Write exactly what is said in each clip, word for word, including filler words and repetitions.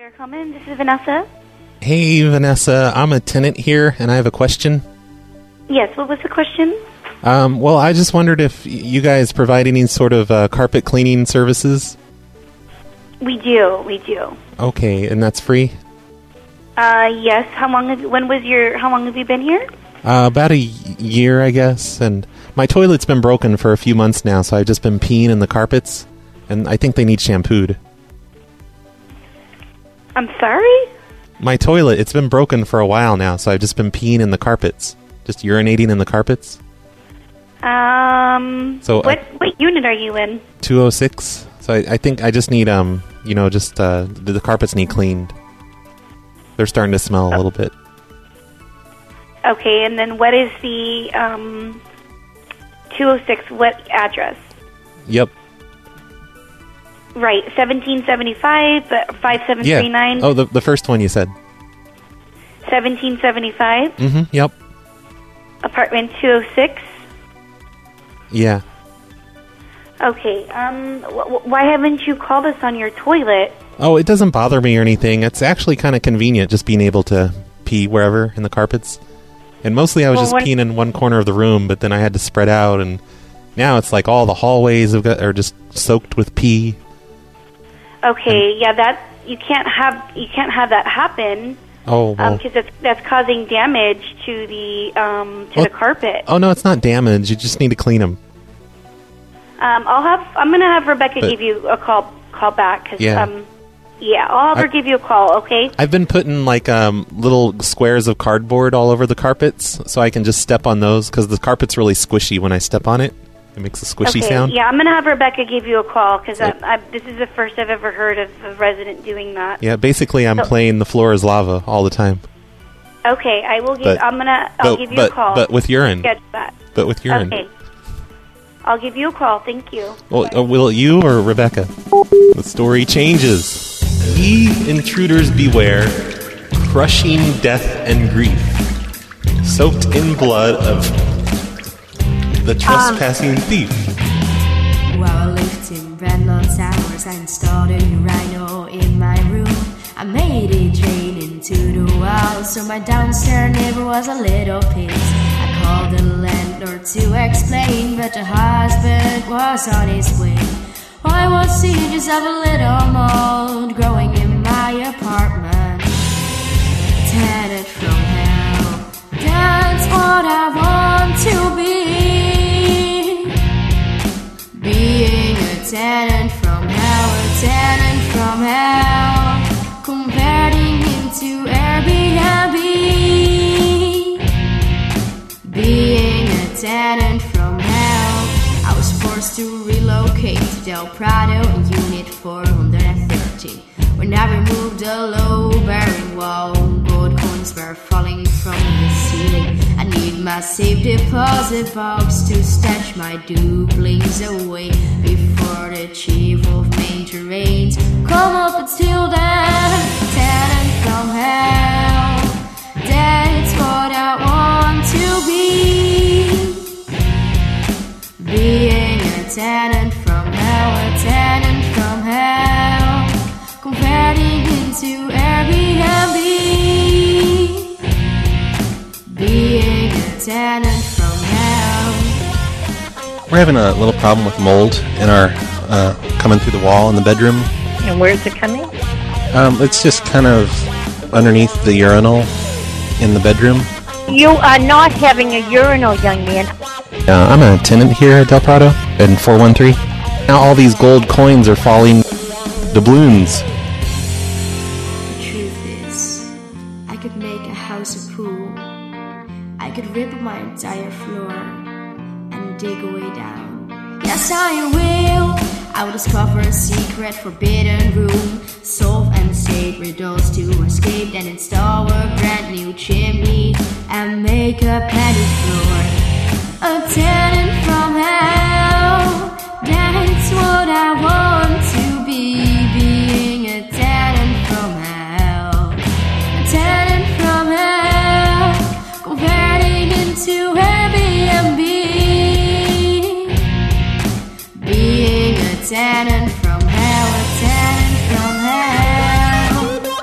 Come in. This is Vanessa. Hey, Vanessa. I'm a tenant here, and I have a question. Yes, what was the question? Um, well, I just wondered if you guys provide any sort of uh, carpet cleaning services. We do, we do. Okay, and that's free? Uh, yes. How long? Have, when was your? How long have you been here? Uh, about a y- year, I guess. And my toilet's been broken for a few months now, so I've just been peeing in the carpets, and I think they need shampooed. I'm sorry? My toilet, it's been broken for a while now, so I've just been peeing in the carpets. Just urinating in the carpets. Um, so what I, what unit are you in? two oh six. So I, I think I just need, um, you know, just, uh, the, the carpets need cleaned. They're starting to smell a oh. little bit. Okay, and then what is the, um, two oh six, what address? Yep. Right, seventeen seventy-five, five seven three nine. Yeah. Oh, the, the first one you said. seventeen seventy-five? Mm-hmm, yep. Apartment two oh six? Yeah. Okay, um, wh- why haven't you called us on your toilet? Oh, it doesn't bother me or anything. It's actually kind of convenient just being able to pee wherever in the carpets. And mostly I was well, just when- peeing in one corner of the room, but then I had to spread out, and now it's like all the hallways have got, are just soaked with pee. Okay, and, yeah, that you can't have you can't have that happen. Oh, well. because that's that's causing damage to the um, to oh, the carpet. Oh no, it's not damage. You just need to clean them. Um, I'll have I'm gonna have Rebecca But, give you a call call back. Cause, yeah. Um, yeah, I'll have her I, give you a call. Okay. I've been putting like um, little squares of cardboard all over the carpets, so I can just step on those because the carpet's really squishy when I step on it. It makes a squishy okay, sound. Yeah, I'm gonna have Rebecca give you a call because this is the first I've ever heard of a resident doing that. Yeah, basically I'm so, playing the floor is lava all the time. Okay, I will give. But, I'm gonna. I'll but, give you but, a call. But with urine. Sketch that. But with urine. Okay. I'll give you a call. Thank you. Well, uh, will you or Rebecca? The story changes. Ye intruders beware, crushing death and grief, soaked in blood of the trespassing um. thief. While I lived in Brandon Towers, I installed a rhino in my room. I made it drain into the wall, so my downstairs neighbor was a little pissed. I called the landlord to explain, but the husband was on his way. I was seeing just of a little mold growing in my apartment. Tenant from hell, that's what I want to be. Being a tenant from hell, a tenant from hell, converting into Airbnb. Being a tenant from hell, I was forced to relocate to Del Prado in Unit four thirteen. When I removed the low-bearing wall, gold coins were falling from the ceiling. I need my safe deposit box to stash my duplings away before the chief of major rains come up until then. Tenant from hell, that's what I want to be. Being a tenant from hell, a tenant from hell, converting into Airbnb. Being a tenant from hell. We're having a little problem with mold in our uh, coming through the wall in the bedroom. And where's it coming? Um, it's just kind of underneath the urinal in the bedroom. You are not having a urinal, young man. Uh, I'm a tenant here at Del Prado in four one three. Now all these gold coins are falling doubloons. The truth is, I could make a house a pool. I could rip my entire floor and dig away down. Yes, I will. I will discover a secret forbidden room, solve and save riddles to escape, and install a brand new chimney and make a padded floor. A tenant from hell, that's what I want to be. Being a tenant from hell, a tenant from hell, converting into Airbnb. Being a tenant from hell, a tenant from hell.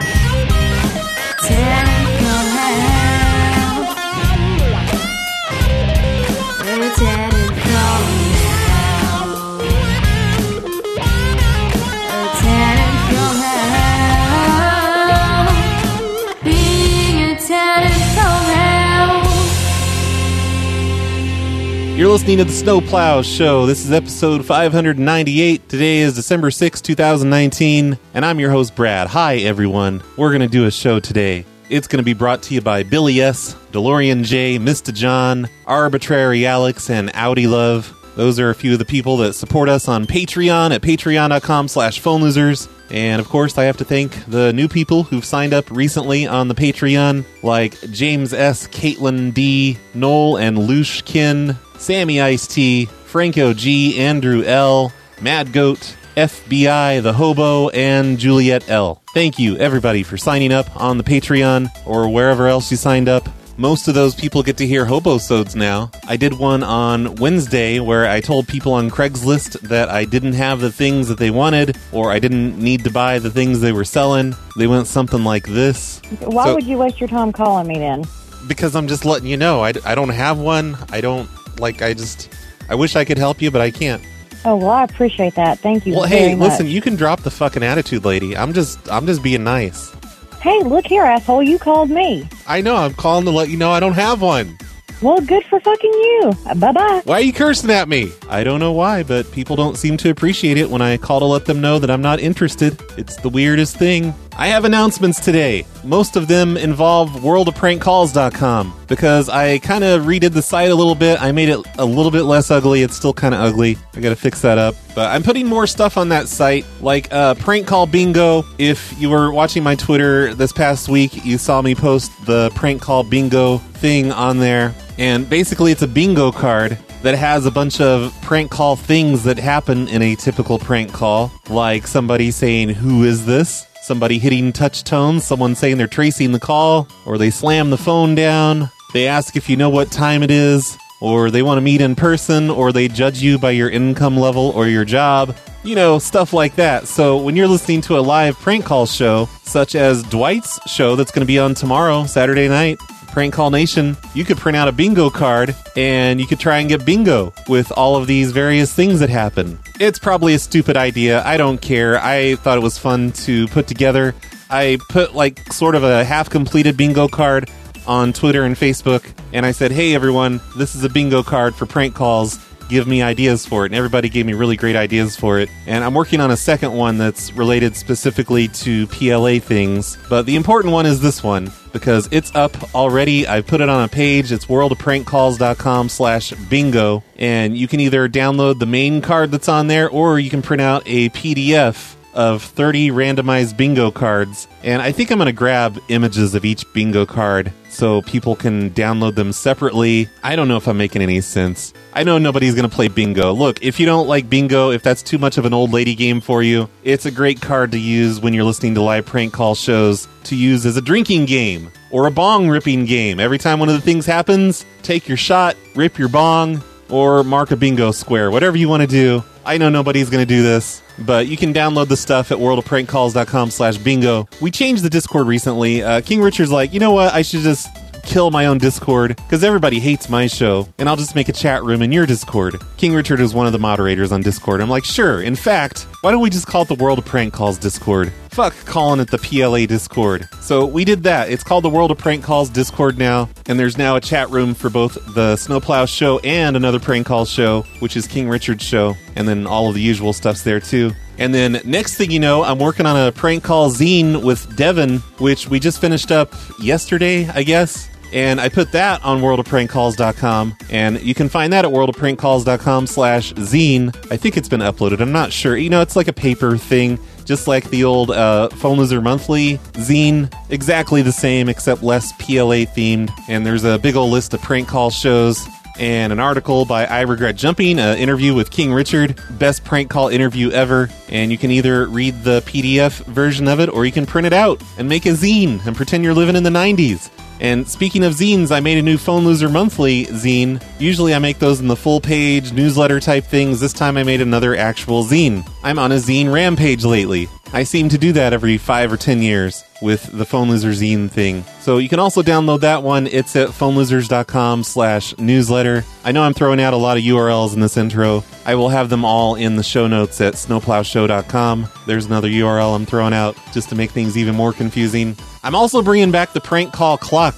You're listening to the Snowplow Show. This is episode five ninety-eight. Today is December sixth, twenty nineteen, and I'm your host, Brad. Hi, everyone. We're going to do a show today. It's going to be brought to you by Billy S., DeLorean J., Mister John, Arbitrary Alex, and Audi Love. Those are a few of the people that support us on Patreon at patreon.com slash phone losers. And, of course, I have to thank the new people who've signed up recently on the Patreon, like James S., Caitlin D., Noel and Lushkin, Sammy Ice-T, Franco G., Andrew L., Mad Goat, F B I, The Hobo, and Juliet L. Thank you, everybody, for signing up on the Patreon or wherever else you signed up. Most of those people get to hear Hobosodes now. I did one on Wednesday where I told people on Craigslist that I didn't have the things that they wanted, or I didn't need to buy the things they were selling. They went something like this. Why So- would you waste your time calling me then? Because I'm just letting you know. I, I don't have one. I don't, like, I just, I wish I could help you, but I can't. Oh, well, I appreciate that. Thank you Well, very hey, much. listen, you can drop the fucking attitude, lady. I'm just, I'm just being nice. Hey, look here, asshole. You called me. I know, I'm calling to let you know I don't have one. Well, good for fucking you. Uh, Bye-bye. Why are you cursing at me? I don't know why, but people don't seem to appreciate it when I call to let them know that I'm not interested. It's the weirdest thing. I have announcements today. Most of them involve world of prank calls dot com because I kind of redid the site a little bit. I made it a little bit less ugly. It's still kind of ugly. I gotta fix that up. But I'm putting more stuff on that site, like uh, Prank Call Bingo. If you were watching my Twitter this past week, you saw me post the Prank Call Bingo thing on there. And basically, it's a bingo card that has a bunch of prank call things that happen in a typical prank call, like somebody saying, "Who is this?" Somebody hitting touch tones, someone saying they're tracing the call, or they slam the phone down, they ask if you know what time it is, or they want to meet in person, or they judge you by your income level or your job. You know, stuff like that. So when you're listening to a live prank call show, such as Dwight's show that's going to be on tomorrow, Saturday night, Prank Call Nation, you could print out a bingo card and you could try and get bingo with all of these various things that happen. It's probably a stupid idea. I don't care. I thought it was fun to put together. I put like sort of a half-completed bingo card on Twitter and Facebook, and I said, "Hey everyone, this is a bingo card for prank calls. Give me ideas for it." And everybody gave me really great ideas for it. And I'm working on a second one that's related specifically to P L A things. But the important one is this one, because it's up already. I put it on a page. It's world of prank calls dot com slash bingo. And you can either download the main card that's on there, or you can print out a P D F of thirty randomized bingo cards. And I think I'm going to grab images of each bingo card so people can download them separately. I don't know if I'm making any sense. I know nobody's going to play bingo. Look, if you don't like bingo, if that's too much of an old lady game for you, it's a great card to use when you're listening to live prank call shows to use as a drinking game or a bong ripping game. Every time one of the things happens, take your shot, rip your bong, or mark a bingo square. Whatever you want to do. I know nobody's going to do this, but you can download the stuff at world of prank calls dot com slash bingo. We changed the Discord recently. Uh, King Richard's like, you know what? I should just kill my own Discord because everybody hates my show, and I'll just make a chat room in your Discord. King Richard is one of the moderators on Discord. I'm like, sure. In fact, why don't we just call it the World of Prank Calls Discord? Fuck calling it the P L A Discord. So we did that. It's called the World of Prank Calls Discord now, and there's now a chat room for both the Snowplow show and another prank call show, which is King Richard's show, and then all of the usual stuff's there too. And then next thing you know, I'm working on a prank call zine with Devin, which we just finished up yesterday, I guess. And I put that on world of prank calls dot com, and you can find that at world of prank calls dot com slash zine. I think it's been uploaded. I'm not sure. You know, it's like a paper thing, just like the old uh, Phone Loser Monthly zine. Exactly the same, except less P L A themed. And there's a big old list of prank call shows and an article by I Regret Jumping, an interview with King Richard, best prank call interview ever. And you can either read the P D F version of it, or you can print it out and make a zine and pretend you're living in the nineties. And speaking of zines, I made a new Phone Loser Monthly zine. Usually I make those in the full page newsletter type things. This time I made another actual zine. I'm on a zine rampage lately. I seem to do that every five or ten years with the Phone Loser zine thing. So you can also download that one. It's at phone losers dot com slash newsletter. I know I'm throwing out a lot of U R Ls in this intro. I will have them all in the show notes at snowplow show dot com. There's another U R L I'm throwing out just to make things even more confusing. I'm also bringing back the prank call clock.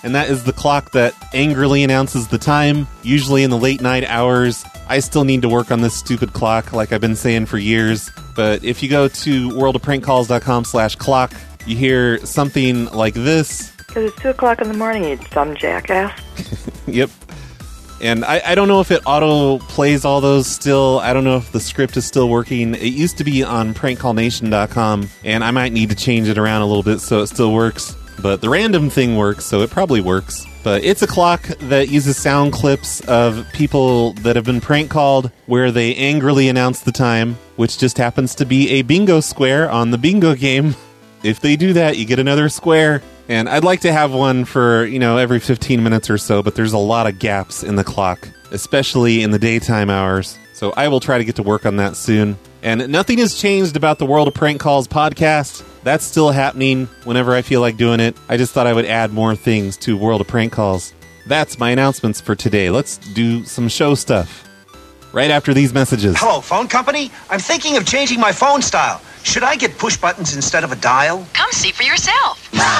and that is the clock that angrily announces the time, usually in the late night hours. I still need to work on this stupid clock, like I've been saying for years. But if you go to world of prank calls dot com slash clock, you hear something like this. Because it's two o'clock in the morning, you dumb jackass. Yep. And I, I don't know if it auto-plays all those still. I don't know if the script is still working. It used to be on prank call nation dot com, and I might need to change it around a little bit so it still works. But the random thing works, so it probably works. But it's a clock that uses sound clips of people that have been prank called where they angrily announce the time, which just happens to be a bingo square on the bingo game. If they do that, you get another square. And I'd like to have one for, you know, every fifteen minutes or so, but there's a lot of gaps in the clock, especially in the daytime hours. So I will try to get to work on that soon. And nothing has changed about the World of Prank Calls podcast. That's still happening whenever I feel like doing it. I just thought I would add more things to World of Prank Calls. That's my announcements for today. Let's do some show stuff right after these messages. Hello, phone company? I'm thinking of changing my phone style. Should I get push buttons instead of a dial? Come see for yourself.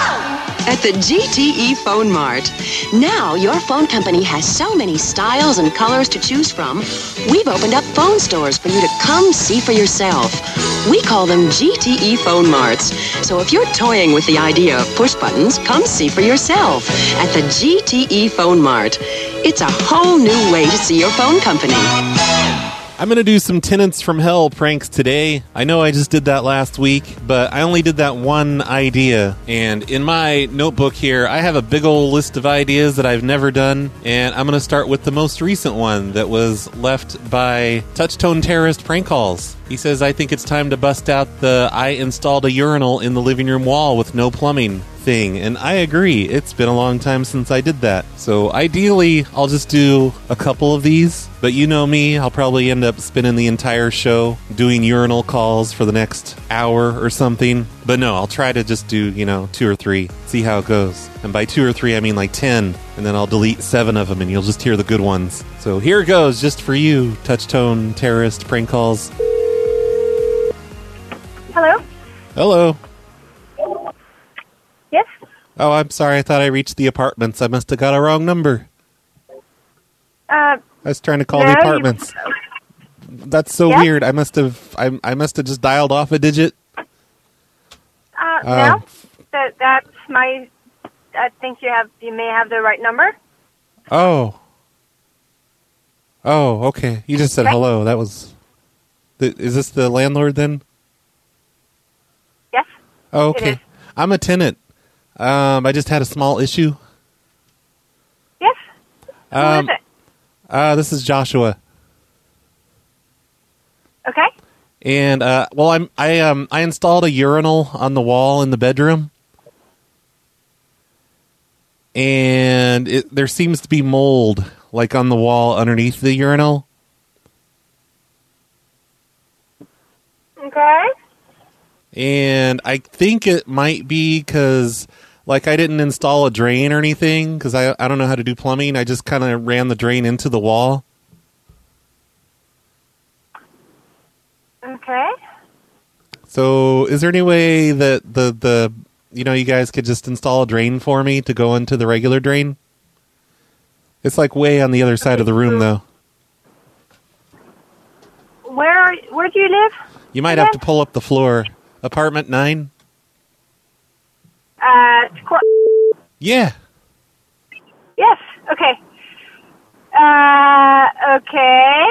At the G T E Phone Mart. Now your phone company has so many styles and colors to choose from. We've opened up phone stores for you to come see for yourself. We call them G T E Phone Marts. So if you're toying with the idea of push buttons, come see for yourself at the G T E Phone Mart. It's a whole new way to see your phone company. I'm going to do some Tenants from Hell pranks today. I know I just did that last week, but I only did that one idea. And in my notebook here, I have a big old list of ideas that I've never done. And I'm going to start with the most recent one that was left by Touchtone Terrorist Prank Calls. He says, I think it's time to bust out the I installed a urinal in the living room wall with no plumbing thing. And I agree. It's been a long time since I did that. So ideally, I'll just do a couple of these. But you know me, I'll probably end up spending the entire show doing urinal calls for the next hour or something. But no, I'll try to just do, you know, two or three, see how it goes. And by two or three, I mean like ten. And then I'll delete seven of them and you'll just hear the good ones. So here it goes, just for you, Touchtone Terrorist Prank Calls. Hello? Hello. Yes? Oh, I'm sorry. I thought I reached the apartments. I must have got a wrong number. Uh, I was trying to call no, the apartments. You... That's so Yeah? weird. I must have I, I must have just dialed off a digit. Uh, Uh, no. That, that's my... I think you have. You may have the right number. Oh. Oh, okay. You just said Okay. hello. That was... The, is this the landlord then? Yes? Oh, It okay. is. I'm a tenant. Um, I just had a small issue. Yes? Who Um, is it? Uh, this is Joshua. Okay. And uh, well, I'm I um I installed a urinal on the wall in the bedroom, and it, there seems to be mold like on the wall underneath the urinal. Okay. And I think it might be because like I didn't install a drain or anything because I I don't know how to do plumbing. I just kind of ran the drain into the wall. Okay. So, is there any way that the, the you know, you guys could just install a drain for me to go into the regular drain? It's like way on the other side of the room, though. Where Where do you live? You might have to pull up the floor. Apartment nine? Uh, Cor- Yeah. yes. Okay. Uh, okay.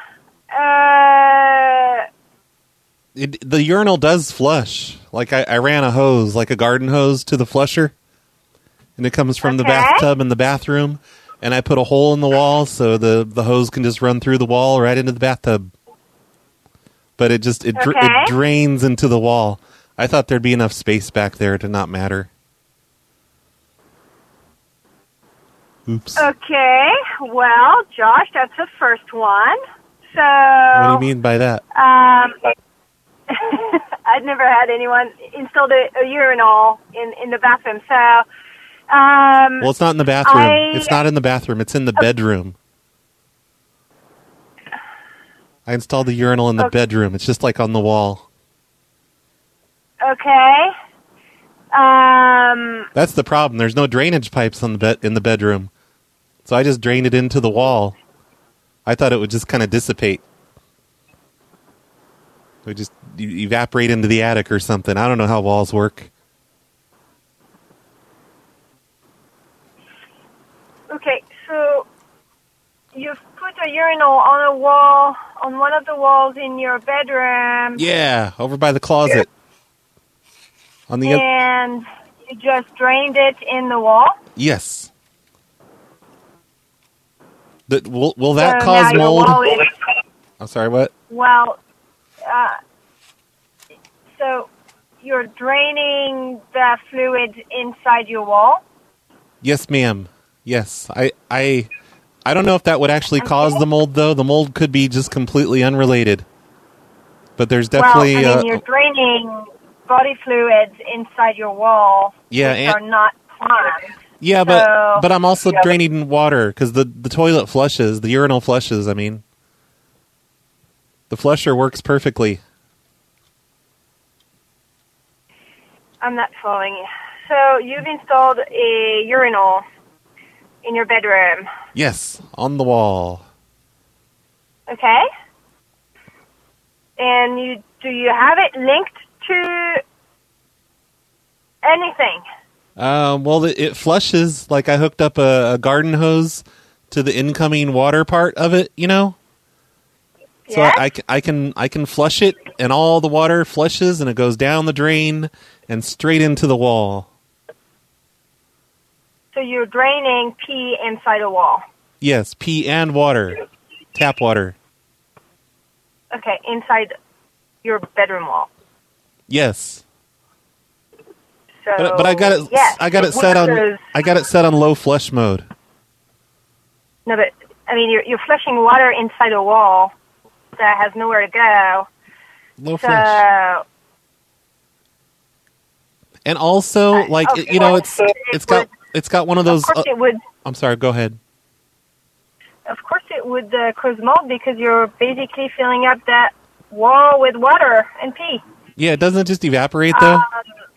Uh, It, the urinal does flush. Like, I, I ran a hose, like a garden hose, to the flusher. And it comes from the Okay. bathtub in the bathroom. And I put a hole in the wall so the, the hose can just run through the wall right into the bathtub. But it just it, dra- Okay. it drains into the wall. I thought there'd be enough space back there to not matter. Oops. okay. Well, Josh, that's the first one. So. What do you mean by that? Um, I've never had anyone install a, a urinal in, in the bathroom. So. Um, Well, it's not in the bathroom. I- It's not in the bathroom. It's in the bedroom. I installed the urinal in the Okay. bedroom. It's just like on the wall. Okay. Um, That's the problem. There's no drainage pipes on the bed in the bedroom, so I just drained it into the wall. I thought it would just kind of dissipate. It would just e- evaporate into the attic or something. I don't know how walls work. Okay, so you've put a urinal on a wall, on one of the walls in your bedroom. Yeah, over by the closet. On the other. And you just drained it in the wall? Yes. The, will, will that So cause now your mold? wall is- I'm sorry, what? Well, uh, so you're draining the fluid inside your wall? Yes, ma'am. Yes. I, I, I don't know if that would actually cause the mold, though. The mold could be just completely unrelated. But there's definitely... Well, I mean, uh, you're draining body fluids inside your wall, Yeah, which and- are not planned. Yeah, but So- but I'm also Yeah. draining water because the, the toilet flushes, the urinal flushes, I mean. The flusher works perfectly. I'm not following you. So you've installed a urinal in your bedroom, Yes, on the wall. okay? And you do you have it linked to anything? Um, well, it, it flushes, like I hooked up a, a garden hose to the incoming water part of it, you know? So Yes? I, I, ca- I can I can flush it, and all the water flushes, and it goes down the drain and straight into the wall. So you're draining pee inside a wall. Yes, pee and water. Tap water. Okay, inside your bedroom wall. Yes. So But, but I got it. yes, I got it set on. because- I got it set on low flush mode. No, but I mean, you're you're flushing water inside a wall that has nowhere to go. Low So flush. And also, like of it- you know, course it's it it's got would- it's got one of of those. course uh, it would. I'm sorry. Go ahead. Of course it would uh, cause mold because you're basically filling up that wall with water and pee. Yeah, it doesn't just evaporate though. Um,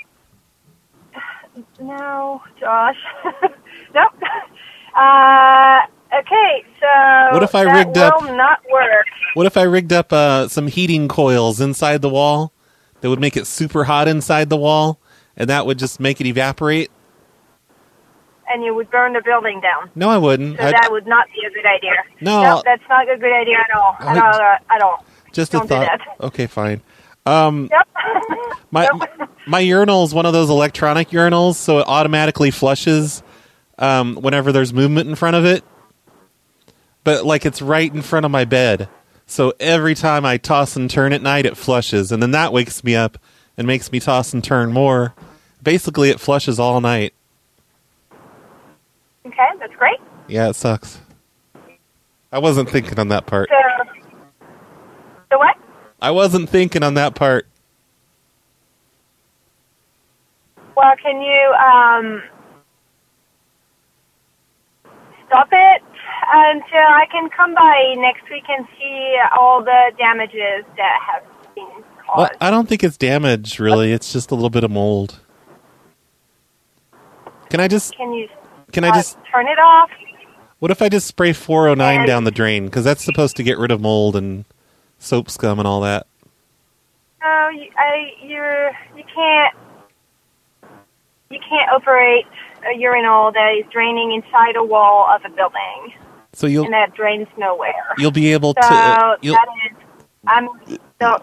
no, Josh. nope. Uh, okay, so What if I that rigged up- will not work. What if I rigged up uh, some heating coils inside the wall that would make it super hot inside the wall, and that would just make it evaporate? And you would burn the building down. No, I wouldn't. So I'd- that would not be a good idea. No, Nope, that's not a good idea at all. At I- all. uh, At all. just Don't a do thought. that. Okay, fine. Um, Yep. my Nope. my urinal is one of those electronic urinals, so it automatically flushes um, whenever there's movement in front of it. But like it's right in front of my bed, so every time I toss and turn at night, it flushes, and then that wakes me up and makes me toss and turn more. Basically, it flushes all night. Okay, that's great. Yeah, it sucks. I wasn't thinking on that part. So, so what? I wasn't thinking on that part. Well, can you um, stop it until I can come by next week and see all the damages that have been caused? Well, I don't think it's damage, really. It's just a little bit of mold. Can I just... Can you Can uh, I just... turn it off? What if I just spray four oh nine And- down the drain? Because that's supposed to get rid of mold and soap scum and all that. No, you, I, you're, you can't, you can't operate a urinal that is draining inside a wall of a building, So you'll and that drains nowhere. you'll be able So to... Uh, you'll, that is, I'm, so,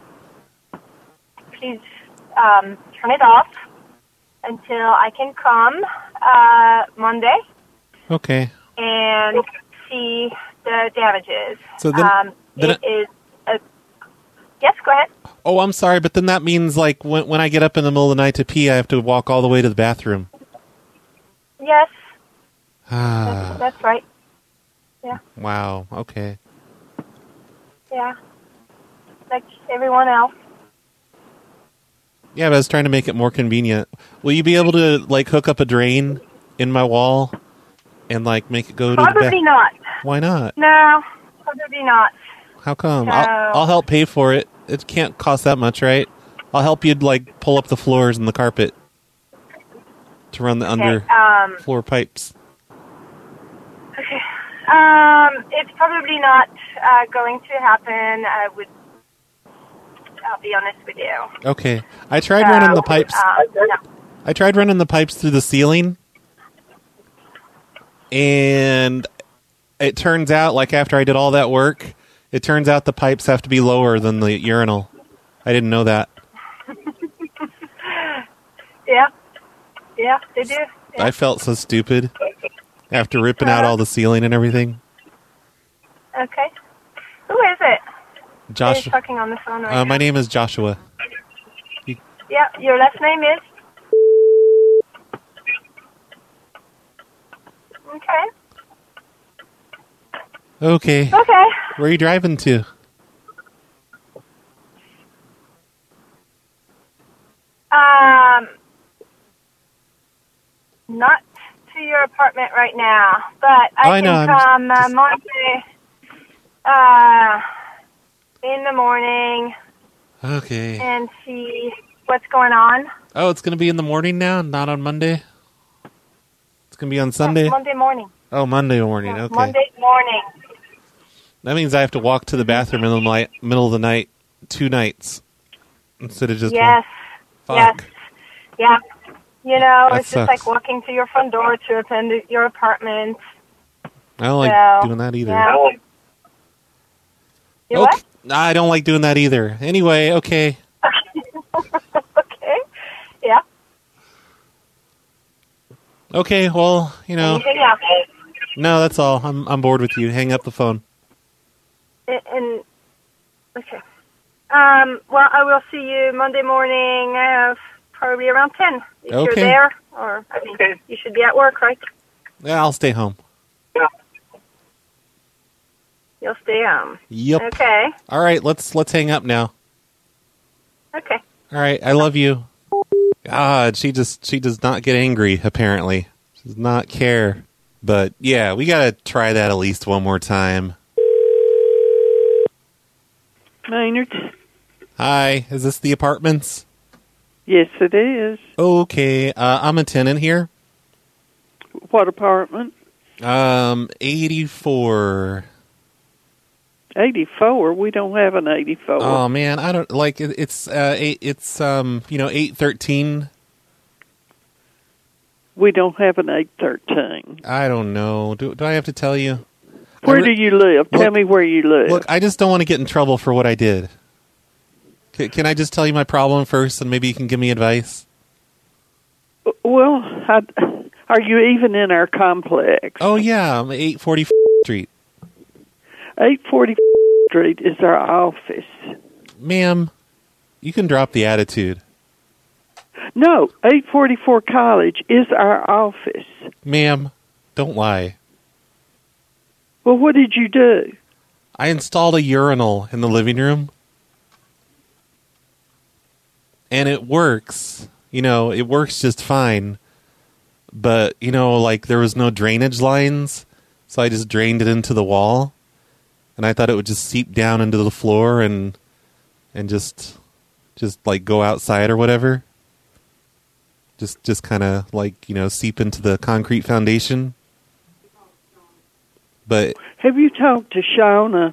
please um, turn it off until I can come uh, Monday okay. and see the damages. So then- um, then it is a, yes, go ahead. Oh, I'm sorry, but then that means like when when I get up in the middle of the night to pee, I have to walk all the way to the bathroom. Yes, Ah, that's right. Yeah, wow. Okay. yeah. Like everyone else. Yeah, but I was trying to make it more convenient. Will you be able to like hook up a drain in my wall and like make it go to the Probably back? not. Why not? No, probably not. How come? No. I'll, I'll help pay for it. It can't cost that much, right? I'll help you like pull up the floors and the carpet. to run the Okay, under um, floor pipes? Okay. Um, it's probably not uh, going to happen. I would. I'll be honest with you. Okay. I tried running the pipes. Uh, no. I tried running the pipes through the ceiling, and it turns out, like after I did all that work, it turns out the pipes have to be lower than the urinal. I didn't know that. Yeah. Yeah, they do. Yeah. I felt so stupid after ripping out all the ceiling and everything. Okay. Who is it? Josh, Who's talking on the phone right uh, my now? name is Joshua. You, Yeah, your last name is? Okay. okay. Okay. Where are you driving to? Um, not to your apartment right now, but I, Oh, I can know, I'm come uh, just- Monday uh, in the morning Okay. and see what's going on. Oh, it's going to be in the morning now, not on Monday? It's going to be on Sunday? Yeah, Monday morning. Oh, Monday morning. Yeah, Okay. Monday morning. That means I have to walk to the bathroom in the night, middle of the night two nights instead of just Yes. one. Yes. Fuck. Yeah. You know, That it's just sucks. like walking to your front door to open the, your apartment. I don't like So, doing that either. Yeah. You okay. I don't like doing that either. Anyway, okay. what? Okay. Yeah. Okay, well, you know. Anything else? No, that's all. I'm I'm bored with you. Hang up the phone. And, and okay. Um, well, I will see you Monday morning, uh, probably around ten. If Okay. you're there, or I mean, you should be at work, right? Yeah, I'll stay home. You'll stay home. Yep. Okay. All right, let's let's hang up now. Okay. All right, I love you. God, she just she does not get angry, apparently. She does not care. But yeah, we gotta try that at least one more time. Maynard? Hi, is this the apartments? Yes, it is. Okay, uh, I'm a tenant here. What apartment? Um, eighty-four. eighty-four? We don't have an eighty-four. Oh man, I don't like it, it's uh eight, it's um you know eight thirteen. We don't have an eight thirteen. I don't know. Do do I have to tell you? Where I re- do you live? Look- Tell me where you live. Look, I just don't want to get in trouble for what I did. C- can I just tell you my problem first, and maybe you can give me advice? Well, I, are you even in our complex? Oh yeah, I'm eight forty Street. eight forty Street is our office. Ma'am, you can drop the attitude. No, eight forty-four College is our office. Ma'am, don't lie. Well, what did you do? I installed a urinal in the living room. And it works. You know, it works just fine. But, you know, like there was no drainage lines. So I just drained it into the wall. And I thought it would just seep down into the floor and and just just like go outside or whatever. Just just kind of like, you know, seep into the concrete foundation. But Have you talked to Shauna?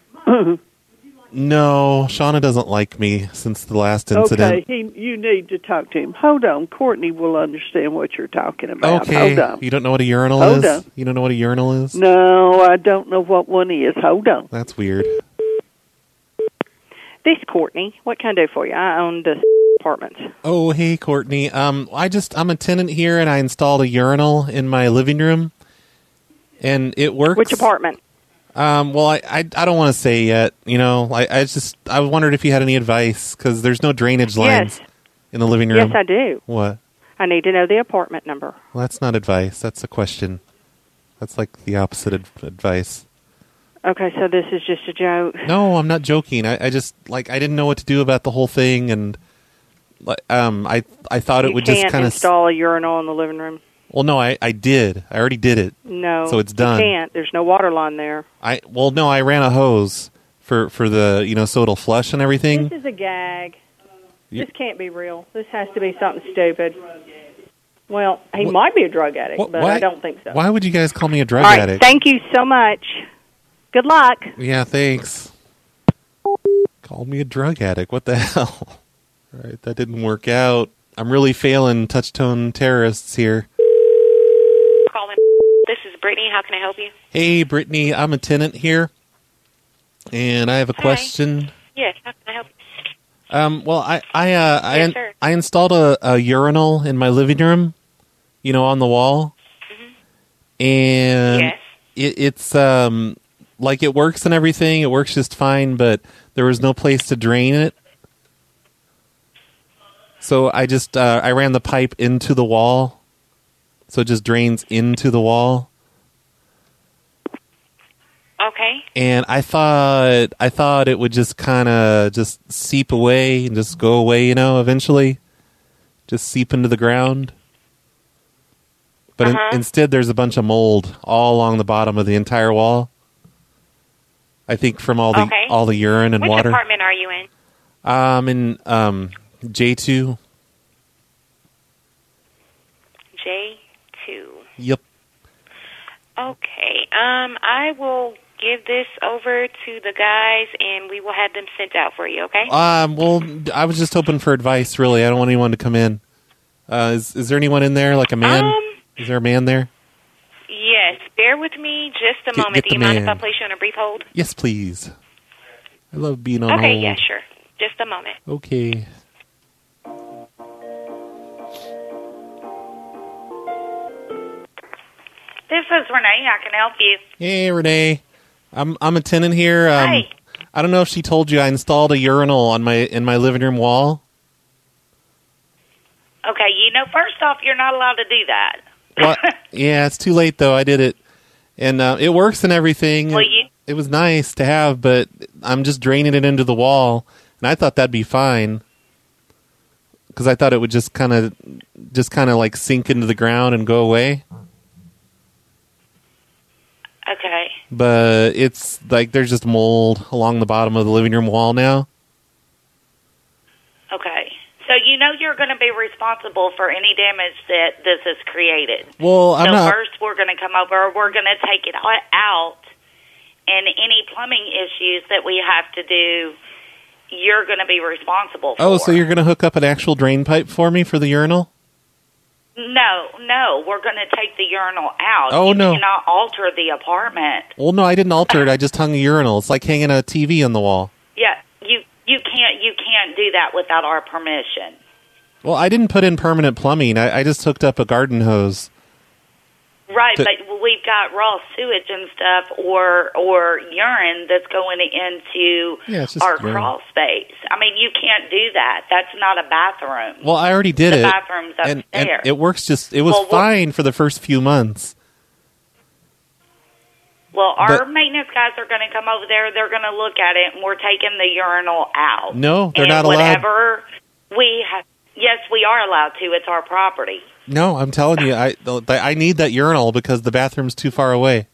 no, Shauna doesn't like me since the last Okay, incident. he, you need to talk to him. Hold on. Courtney will understand what you're talking about. Okay, Hold on. you don't know what a urinal Hold is? on. You don't know what a urinal is? No, I don't know what one is. Hold on. That's weird. This is Courtney. What can I do for you? I own the apartments. Oh, hey, Courtney. Um, I just I'm a tenant here, and I installed a urinal in my living room, and it works. Which apartment? Um, well, I I, I don't want to say yet. You know, I I just I wondered if you had any advice because there's no drainage lines Yes. in the living room. Yes, I do. What? I need to know the apartment number. Well, that's not advice. That's a question. That's like the opposite of advice. Okay, so this is just a joke. No, I'm not joking. I, I just like I didn't know what to do about the whole thing, and like, um, I I thought it you would can't just kind of. install a urinal in the living room. Well, no, I, I did. I already did it. No, So it's done. You can't. There's no water line there. I well, no, I ran a hose for for the you know so it'll flush and everything. This is a gag. You- This can't be real. This has to be something stupid. Well, he What- might be a drug addict, What- but why- I don't think so. Why would you guys call me a drug All right, addict? thank you so much. Good luck. Yeah, thanks. Called me a drug addict. What the hell? All right, that didn't work out. I'm really failing touch-tone terrorists here. Calling. This is Brittany. How can I help you? Hey, Brittany, I'm a tenant here, and I have a Hi. question. Yes. How can I help you? Um, well, I I uh, I, Yes, in- sir. I installed a, a urinal in my living room, you know, on the wall, and Yes. it, it's um like it works and everything. It works just fine, but there was no place to drain it. So I just uh, I ran the pipe into the wall, so it just drains into the wall. Okay. And I thought I thought it would just kind of just seep away and just go away, you know, eventually, just seep into the ground. But Uh-huh. in, instead, there's a bunch of mold all along the bottom of the entire wall. I think from all the Okay. all the urine and Which water. apartment are you in? Um, in um J two. J two. Yep. Okay. Um, I will give this over to the guys, and we will have them sent out for you. Okay. Um. Well, I was just hoping for advice. Really, I don't want anyone to come in. Uh, is is there anyone in there, like a man? Um, is there a man there? Yes. Bear with me just a Get- moment. get Do the you mind if I man. place you on a brief hold? Yes, please. I love being on Okay. hold. Yeah. Sure. Just a moment. Okay. This is Renee. I can help you. Hey, Renee. I'm I'm a tenant here. Um, Hi. I don't know if she told you I installed a urinal on my in my living room wall. Okay, you know, first off, you're not allowed to do that. Well, yeah, it's too late though. I did it, and uh, it works and everything. Well, you- It was nice to have, but I'm just draining it into the wall, and I thought that'd be fine because I thought it would just kind of just kind of like sink into the ground and go away. Okay. But it's like there's just mold along the bottom of the living room wall now. Okay. So you know you're going to be responsible for any damage that this has created. Well, I'm so not. first we're going to come over, we're going to take it all out, and any plumbing issues that we have to do, you're going to be responsible for. Oh, so you're going to hook up an actual drain pipe for me for the urinal? No, no, we're going to take the urinal out. Oh, you no. cannot alter the apartment. Well, no, I didn't alter it. I just hung a urinal. It's like hanging a T V on the wall. Yeah, you you can't you can't do that without our permission. Well, I didn't put in permanent plumbing. I, I just hooked up a garden hose. Right, To- but we've got raw sewage and stuff, or or urine that's going into Yeah, it's just our urine. crawl space. I mean, you can't do that. That's not a bathroom. Well, I already did the it. bathroom's and, and upstairs. it works just, it was Well, what- fine for the first few months. Well, our but- maintenance guys are going to come over there. They're going to look at it, and we're taking the urinal out. No, they're and not allowed. whatever we have, yes, we are allowed to. It's our property. No, I'm telling you, I I need that urinal because the bathroom's too far away.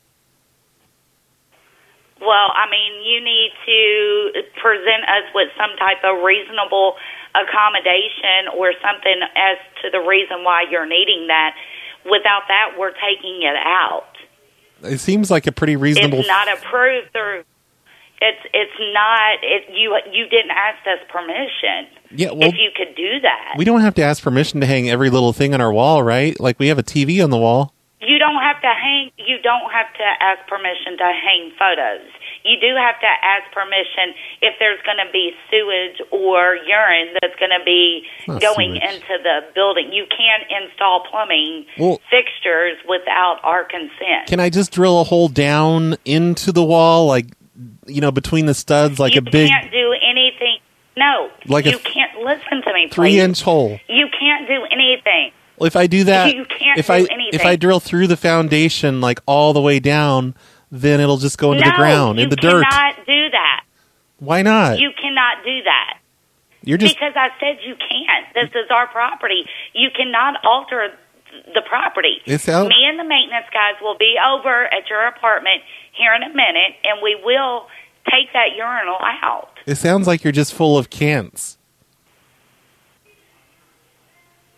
Well, I mean, you need to present us with some type of reasonable accommodation or something as to the reason why you're needing that. Without that, we're taking it out. It seems like a pretty reasonable. It's not approved through. It's it's not. It you you didn't ask us permission. Yeah, well, if you could do that, we don't have to ask permission to hang every little thing on our wall, right? Like we have a T V on the wall. you don't have to hang. You don't have to ask permission to hang photos. You do have to ask permission if there's going to be sewage or urine that's going to be Not going sewage. into the building. You can't install plumbing Well- fixtures without our consent. Can I just drill a hole down into the wall, like you know, between the studs, like you a big can't do anything. No, Like a you can't listen to me. Please. three-inch hole? You can't do anything. Well, if I do that, You can't if do I anything. if I drill through the foundation like all the way down, then it'll just go into no, the ground, in the dirt. You cannot do that. Why not? You cannot do that. You're just Because I said you can't. This is our property. You cannot alter the property. It's out- Me and the maintenance guys will be over at your apartment here in a minute, and we will take that urinal out. It sounds like you're just full of cants.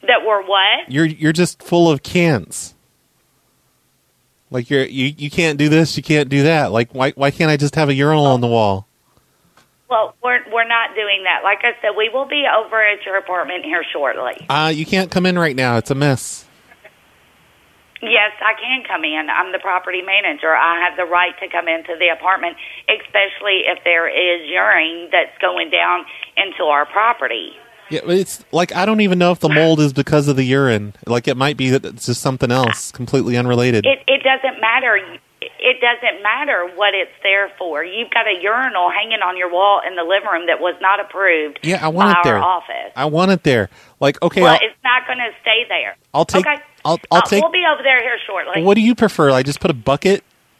That were what? You're you're just full of can'ts. Like you're you, you can't do this, you can't do that. Like why why can't I just have a urinal on the wall? Well, we're we're not doing that. Like I said, we will be over at your apartment here shortly. Uh, you can't come in right now. It's a mess. Yes, I can come in. I'm the property manager. I have the right to come into the apartment, especially if there is urine that's going down into our property. Yeah, but it's like I don't even know if the mold is because of the urine. Like it might be that it's just something else, completely unrelated. It it doesn't matter. It doesn't matter what it's there for. You've got a urinal hanging on your wall in the living room that was not approved Yeah, I want by it there. our office. I want it there. Like okay, Well, I'll, it's not going to stay there. I'll take. Okay. I'll I'll Uh, take. We'll be over there here shortly. What do you prefer? I just put a bucket.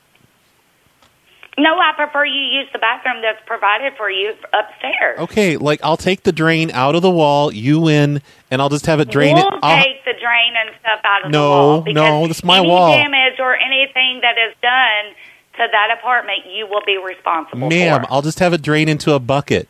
No, I prefer you use the bathroom that's provided for you upstairs. Okay, like I'll take the drain out of the wall, you in, and I'll just have it drain We'll it. I'll- take the drain and stuff out of No, the wall. no, because that's my any wall. damage or anything that is done to that apartment, you will be responsible Ma'am, for. I'll just have it drain into a bucket.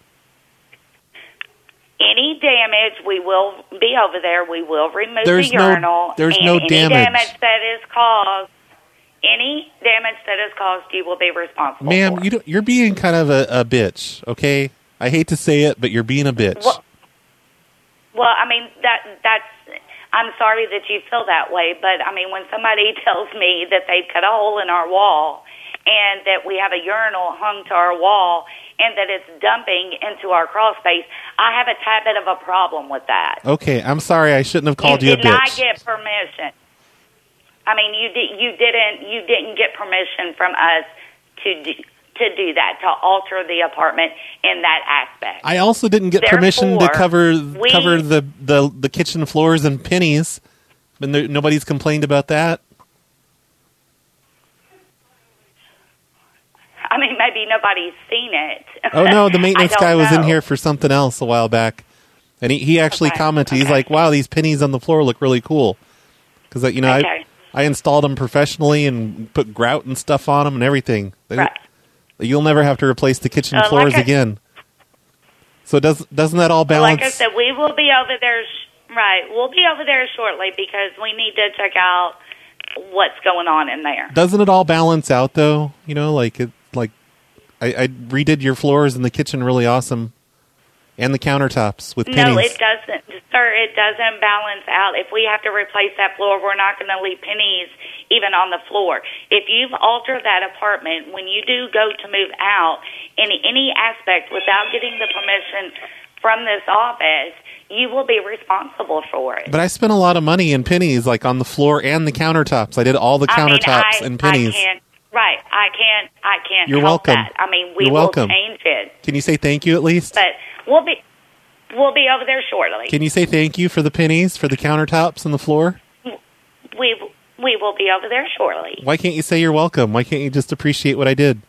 Any damage, we will be over there. We will remove There's the no- urinal. there's and no any damage. damage that is caused. Any damage that is caused, you will be responsible Ma'am, for. you don't, you're being kind of a, a bitch, okay? I hate to say it, but you're being a bitch. Well, well, I mean that that's. I'm sorry that you feel that way, but I mean when somebody tells me that they've cut a hole in our wall and that we have a urinal hung to our wall and that it's dumping into our crawl space, I have a tad bit of a problem with that. Okay, I'm sorry. I shouldn't have called you, you a did not bitch. get permission. I mean, you did. You didn't. You didn't get permission from us to do, to do that, to alter the apartment in that aspect. I also didn't get permission to Therefore, cover we- cover the, the, the kitchen floors and pennies, and there, nobody's complained about that. I mean, maybe nobody's seen it. Oh no, the maintenance I don't guy was in know. here for something else a while back, and he, he actually Okay, commented. He's okay. like, "Wow, these pennies on the floor look really cool," because you know Okay. I I installed them professionally and put grout and stuff on them and everything. They- Right. You'll never have to replace the kitchen Uh, like floors I- again. So does doesn't that all balance? Like I said, we will be over there. Sh- right, we'll be over there shortly because we need to check out what's going on in there. Doesn't it all balance out though? You know, like it like I, I redid your floors in the kitchen really awesome, and the countertops with pennies. No, it doesn't, sir. It doesn't balance out. If we have to replace that floor, we're not going to leave pennies even on the floor. If you've altered that apartment, when you do go to move out in any aspect without getting the permission from this office, you will be responsible for it. But I spent a lot of money in pennies, like on the floor and the countertops. I did all the I mean, countertops I, and pennies. I can't, right, I can't, I can't You're help welcome. that. I mean, we You're will welcome. change it. Can you say thank you at least? But we'll be, we'll be over there shortly. Can you say thank you for the pennies, for the countertops and the floor? We, we will be over there shortly. Why can't you say you're welcome? Why can't you just appreciate what I did?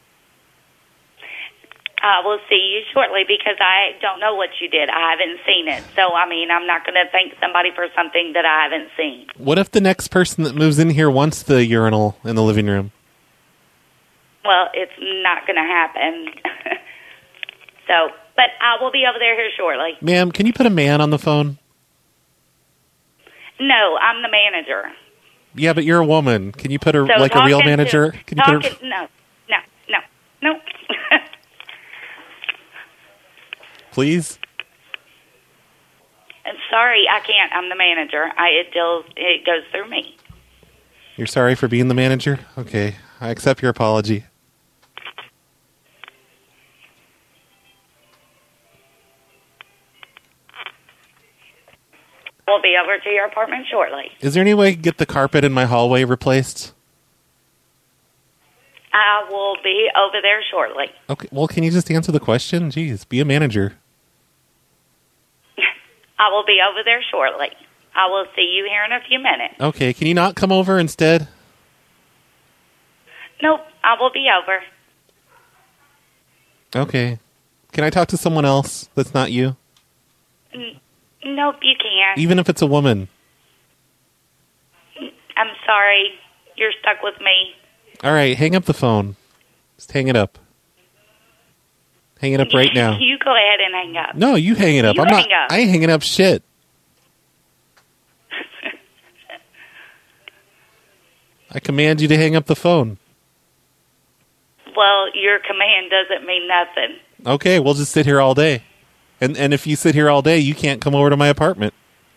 Uh, we'll see you shortly because I don't know what you did. I haven't seen it. So, I mean, I'm not going to thank somebody for something that I haven't seen. What if the next person that moves in here wants the urinal in the living room? Well, it's not going to happen. So, but I will be over there here shortly. Ma'am, can you put a man on the phone? No, I'm the manager. Yeah, but you're a woman. Can you put a So like a real talking to- manager? Can you put a, talking- no, no, no, no. please? I'm sorry, I can't. I'm the manager. I it deals. It goes through me. You're sorry for being the manager? Okay, I accept your apology. We'll be over to your apartment shortly. Is there any way I can get the carpet in my hallway replaced? I will be over there shortly. Okay, well, can you just answer the question? Jeez, be a manager. I will be over there shortly. I will see you here in a few minutes. Okay, can you not come over instead? Nope, I will be over. Okay. Can I talk to someone else that's not you? N- nope, you can't. Even if it's a woman. I'm sorry. You're stuck with me. All right, hang up the phone. Just hang it up. Hang it up right now. You go ahead and hang up. No, you hang it up. You I'm not. hang up. I ain't hanging up shit. I command you to hang up the phone. Well, your command doesn't mean nothing. Okay, we'll just sit here all day. And and if you sit here all day, you can't come over to my apartment.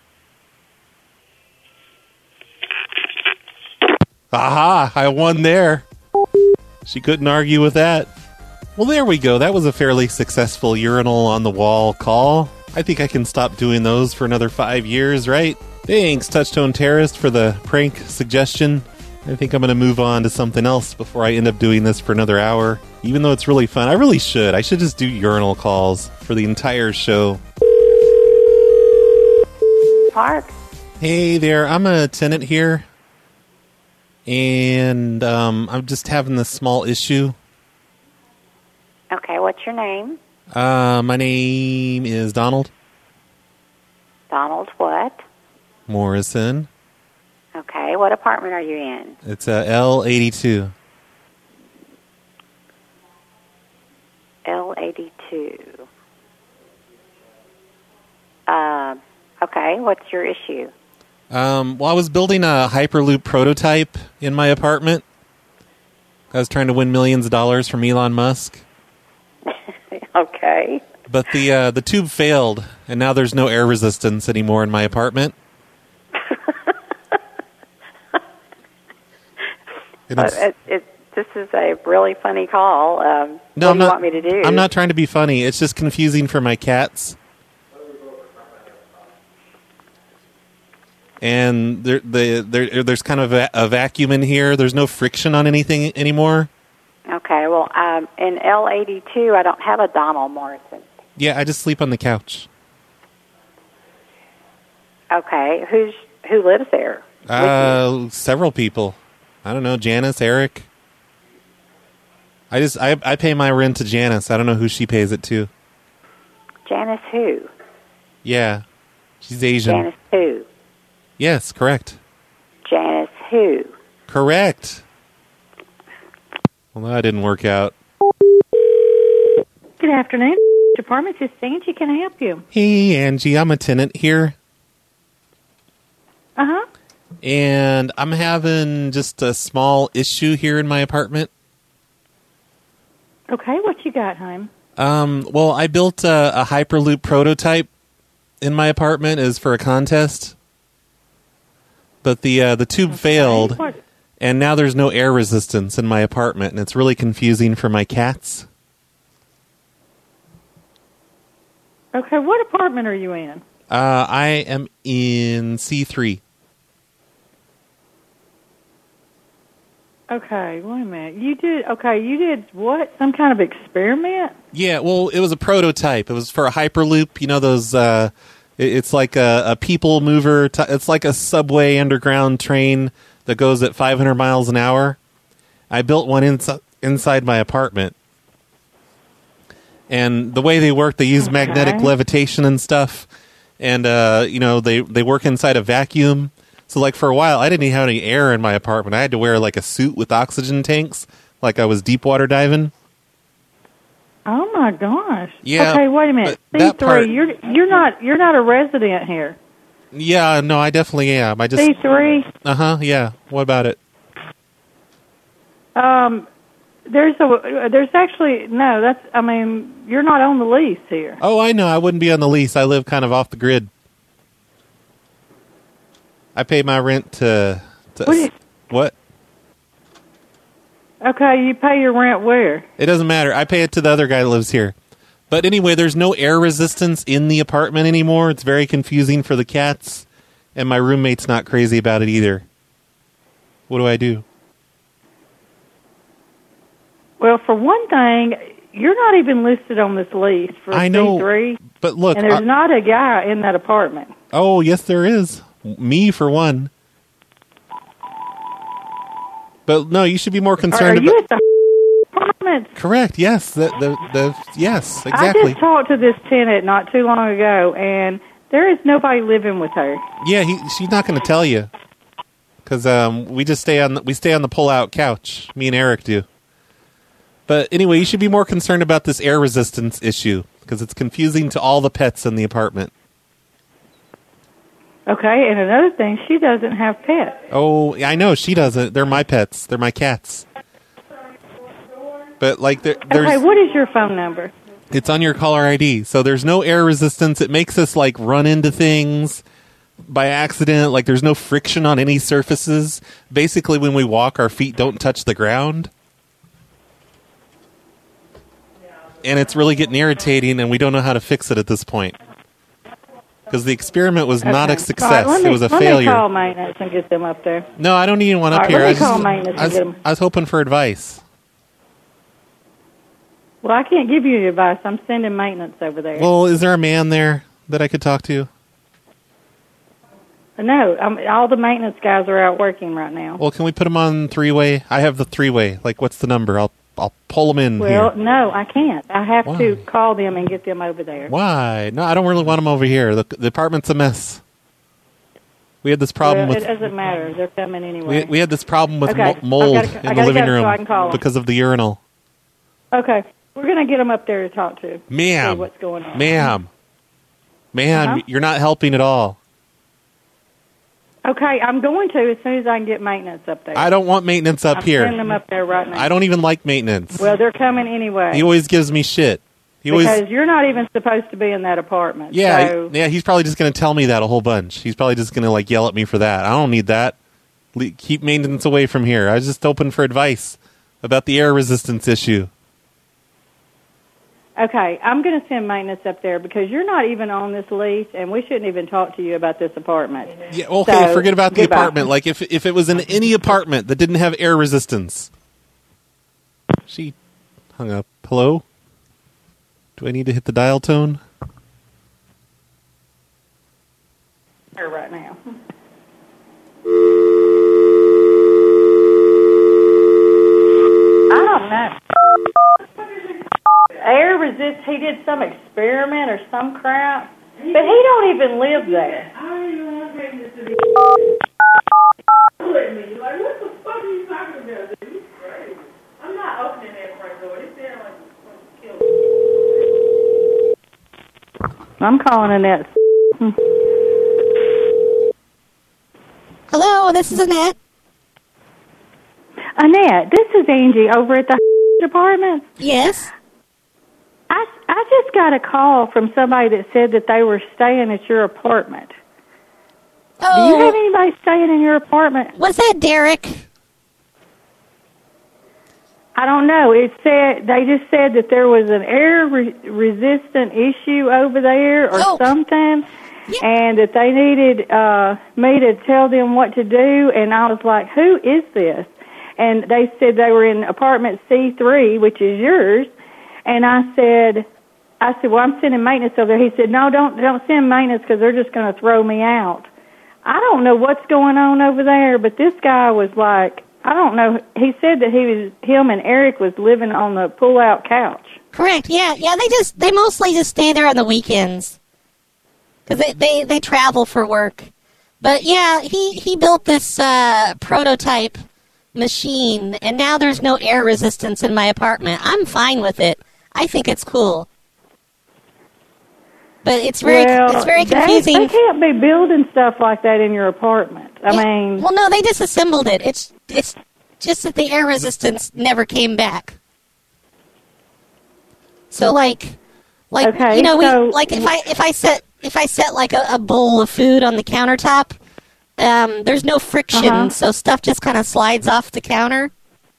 Aha, I won there. She couldn't argue with that. Well, there we go. That was a fairly successful urinal on the wall call. I think I can stop doing those for another five years, right? Thanks, Touchtone Terrorist, for the prank suggestion. I think I'm going to move on to something else before I end up doing this for another hour. Even though it's really fun, I really should. I should just do urinal calls for the entire show. Park. Hey there, I'm a tenant here. And um, I'm just having this small issue. Okay, what's your name? Uh, my name is Donald Donald what? Morrison. Okay, what apartment are you in? It's uh, L eighty-two. L eighty-two. Uh, okay, what's your issue? Um, well, I was building a Hyperloop prototype in my apartment. I was trying to win millions of dollars from Elon Musk. Okay. But the uh, the tube failed, and now there's no air resistance anymore in my apartment. Uh, it, it, this is a really funny call. Um, no, what I'm do you not, want me to do? I'm not trying to be funny. It's just confusing for my cats. And there, the, there, there's kind of a, a vacuum in here. There's no friction on anything anymore. Okay, well, um, in L eighty-two, I don't have a Donald Morrison. Yeah, I just sleep on the couch. Okay, who's who lives there? Uh, several people. I don't know, Janice, Eric. I just I I pay my rent to Janice. I don't know who she pays it to. Janice who? Yeah, she's Asian. Janice who? Yes, correct. Janice who? Correct. Well, that didn't work out. Good afternoon. Department is Angie. Can I help you? Hey, Angie. I'm a tenant here. Uh-huh. And I'm having just a small issue here in my apartment. Okay, what you got, hon? Um, well, I built a, a Hyperloop prototype in my apartment as for a contest. But the uh, the tube okay. failed, what? And now there's no air resistance in my apartment, and it's really confusing for my cats. Okay, what apartment are you in? Uh, I am in C three. Okay, wait a minute. You did, okay, you did what? Some kind of experiment? Yeah, well, it was a prototype. It was for a Hyperloop. You know those, uh, it, it's like a, a people mover. T- it's like a subway underground train that goes at five hundred miles an hour. I built one ins- inside my apartment. And the way they work, they use okay. magnetic levitation and stuff. And, uh, you know, they, they work inside a vacuum. So, like, for a while, I didn't even have any air in my apartment. I had to wear, like, a suit with oxygen tanks, like I was deep water diving. Oh, my gosh. Yeah. Okay, wait a minute. C three, part, you're, you're, not, you're not a resident here. Yeah, no, I definitely am. I just C three? Uh-huh, yeah. What about it? Um, there's a, there's actually, no, that's, I mean, you're not on the lease here. Oh, I know. I wouldn't be on the lease. I live kind of off the grid. I pay my rent to... to what, you, what? Okay, you pay your rent where? It doesn't matter. I pay it to the other guy that lives here. But anyway, there's no air resistance in the apartment anymore. It's very confusing for the cats. And my roommate's not crazy about it either. What do I do? Well, for one thing, you're not even listed on this lease for I know, C three. But look... And there's uh, not a guy in that apartment. Oh, yes, there is. Me, for one. But no, you should be more concerned Are you about... at the apartment? Correct, yes. The, the, the, yes, exactly. I just talked to this tenant not too long ago, and there is nobody living with her. Yeah, he, she's not going to tell you. Because um, we just stay on the, we stay on the pull-out couch. Me and Eric do. But anyway, you should be more concerned about this air resistance issue, because it's confusing to all the pets in the apartment. Okay, and another thing, she doesn't have pets. Oh, I know she doesn't. They're my pets. They're my cats. But like, there, there's. Okay, what is your phone number? It's on your caller I D. So there's no air resistance. It makes us like run into things by accident. Like there's no friction on any surfaces. Basically, when we walk, our feet don't touch the ground. And it's really getting irritating, and we don't know how to fix it at this point. Because the experiment was Okay. not a All success. right, let me, it was a let failure. me call maintenance and get them up there. No, I don't need anyone up All right, here. let me I, just, call maintenance I, and was, get 'em. I was hoping for advice. Well, I can't give you any advice. I'm sending maintenance over there. Well, is there a man there that I could talk to? No, I'm, all the maintenance guys are out working right now. Well, can we put him on three-way? I have the three-way. Like, what's the number? I'll I'll pull him in Well, here. no, I can't. I have Why? to call them and get them over there. Why? No, I don't really want him over here. The, the apartment's a mess. We had this problem well, with... it doesn't matter. They're coming anyway. We, we had this problem with Okay, mo- mold I've gotta- I in the gotta living go room so I can call 'em. because of the urinal. Okay, we're going to get them up there to talk to. Ma'am. See what's going on. Ma'am. Ma'am, Uh-huh. you're not helping at all. Okay, I'm going to as soon as I can get maintenance up there. I don't want maintenance up I'm here. sending them up there right now. I don't even like maintenance. Well, they're coming anyway. He always gives me shit. He because always... you're not even supposed to be in that apartment. Yeah, So, yeah. He's probably just going to tell me that a whole bunch. He's probably just going to like yell at me for that. I don't need that. Le- keep maintenance away from here. I was just open for advice about the air resistance issue. okay, I'm going to send maintenance up there because you're not even on this lease, and we shouldn't even talk to you about this apartment. Yeah, okay, So, forget about the goodbye. apartment. Like if if it was in any apartment that didn't have air resistance. She hung up. Hello? Do I need to hit the dial tone? Here right now. I don't know. Air resist. He did some experiment or some crap, but he don't even live there. I'm calling Annette. Hello, this is Annette. Annette, this is Angie over at the department. Yes. I I just got a call from somebody that said that they were staying at your apartment. Oh. Do you have anybody staying in your apartment? Was that Derek? I don't know. It said they just said that there was an air re- resistant issue over there or Oh. something, and that they needed uh, me to tell them what to do. And I was like, "Who is this?" And they said they were in apartment C three, which is yours. And I said, "I said, well, I'm sending maintenance over there." He said, "No, don't don't send maintenance because they're just going to throw me out." I don't know what's going on over there, but this guy was like, I don't know. He said that he was, him and Eric was living on the pull-out couch. Correct. Yeah, yeah. They just they mostly just stay there on the weekends because they, they they travel for work. But yeah, he he built this uh, prototype machine, and now there's no air resistance in my apartment. I'm fine with it. I think it's cool. But it's very well, it's very they- confusing. They, can't be building stuff like that in your apartment. I Yeah, mean, well, no, they disassembled it. It's it's just that the air resistance never came back. So like, like Okay, you know, we so- like if I if I set if I set like a, a bowl of food on the countertop, um, there's no friction, Uh-huh. so stuff just kind of slides off the counter.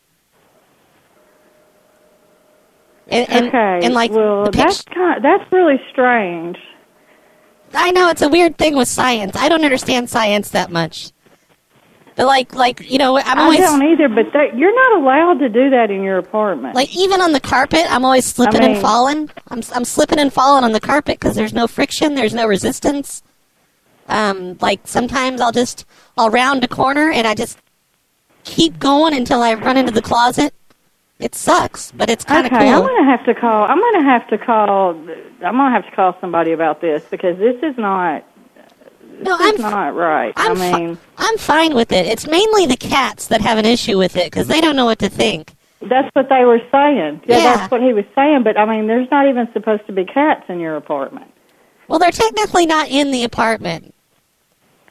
And, and, okay. and like well, the that's pic- kind that's really strange. I know it's a weird thing with science. I don't understand science that much. But like, like you know, I'm I always don't either, but they, you're not allowed to do that in your apartment. like even on the carpet. I'm always slipping I mean- and falling. I'm I'm slipping and falling on the carpet because there's no friction, there's no resistance. Um, like sometimes I'll just I'll round a corner and I just keep going until I run into the closet. It sucks, but it's kind of Okay, I'm cool. gonna have to call. I'm gonna have to call. I'm gonna have to call somebody about this because this is not. This No, is I'm f- not right. I'm I fi- mean, I'm fine with it. It's mainly the cats that have an issue with it because they don't know what to think. that's what they were saying. Yeah, Yeah. that's what he was saying. But I mean, there's not even supposed to be cats in your apartment. Well, they're technically not in the apartment.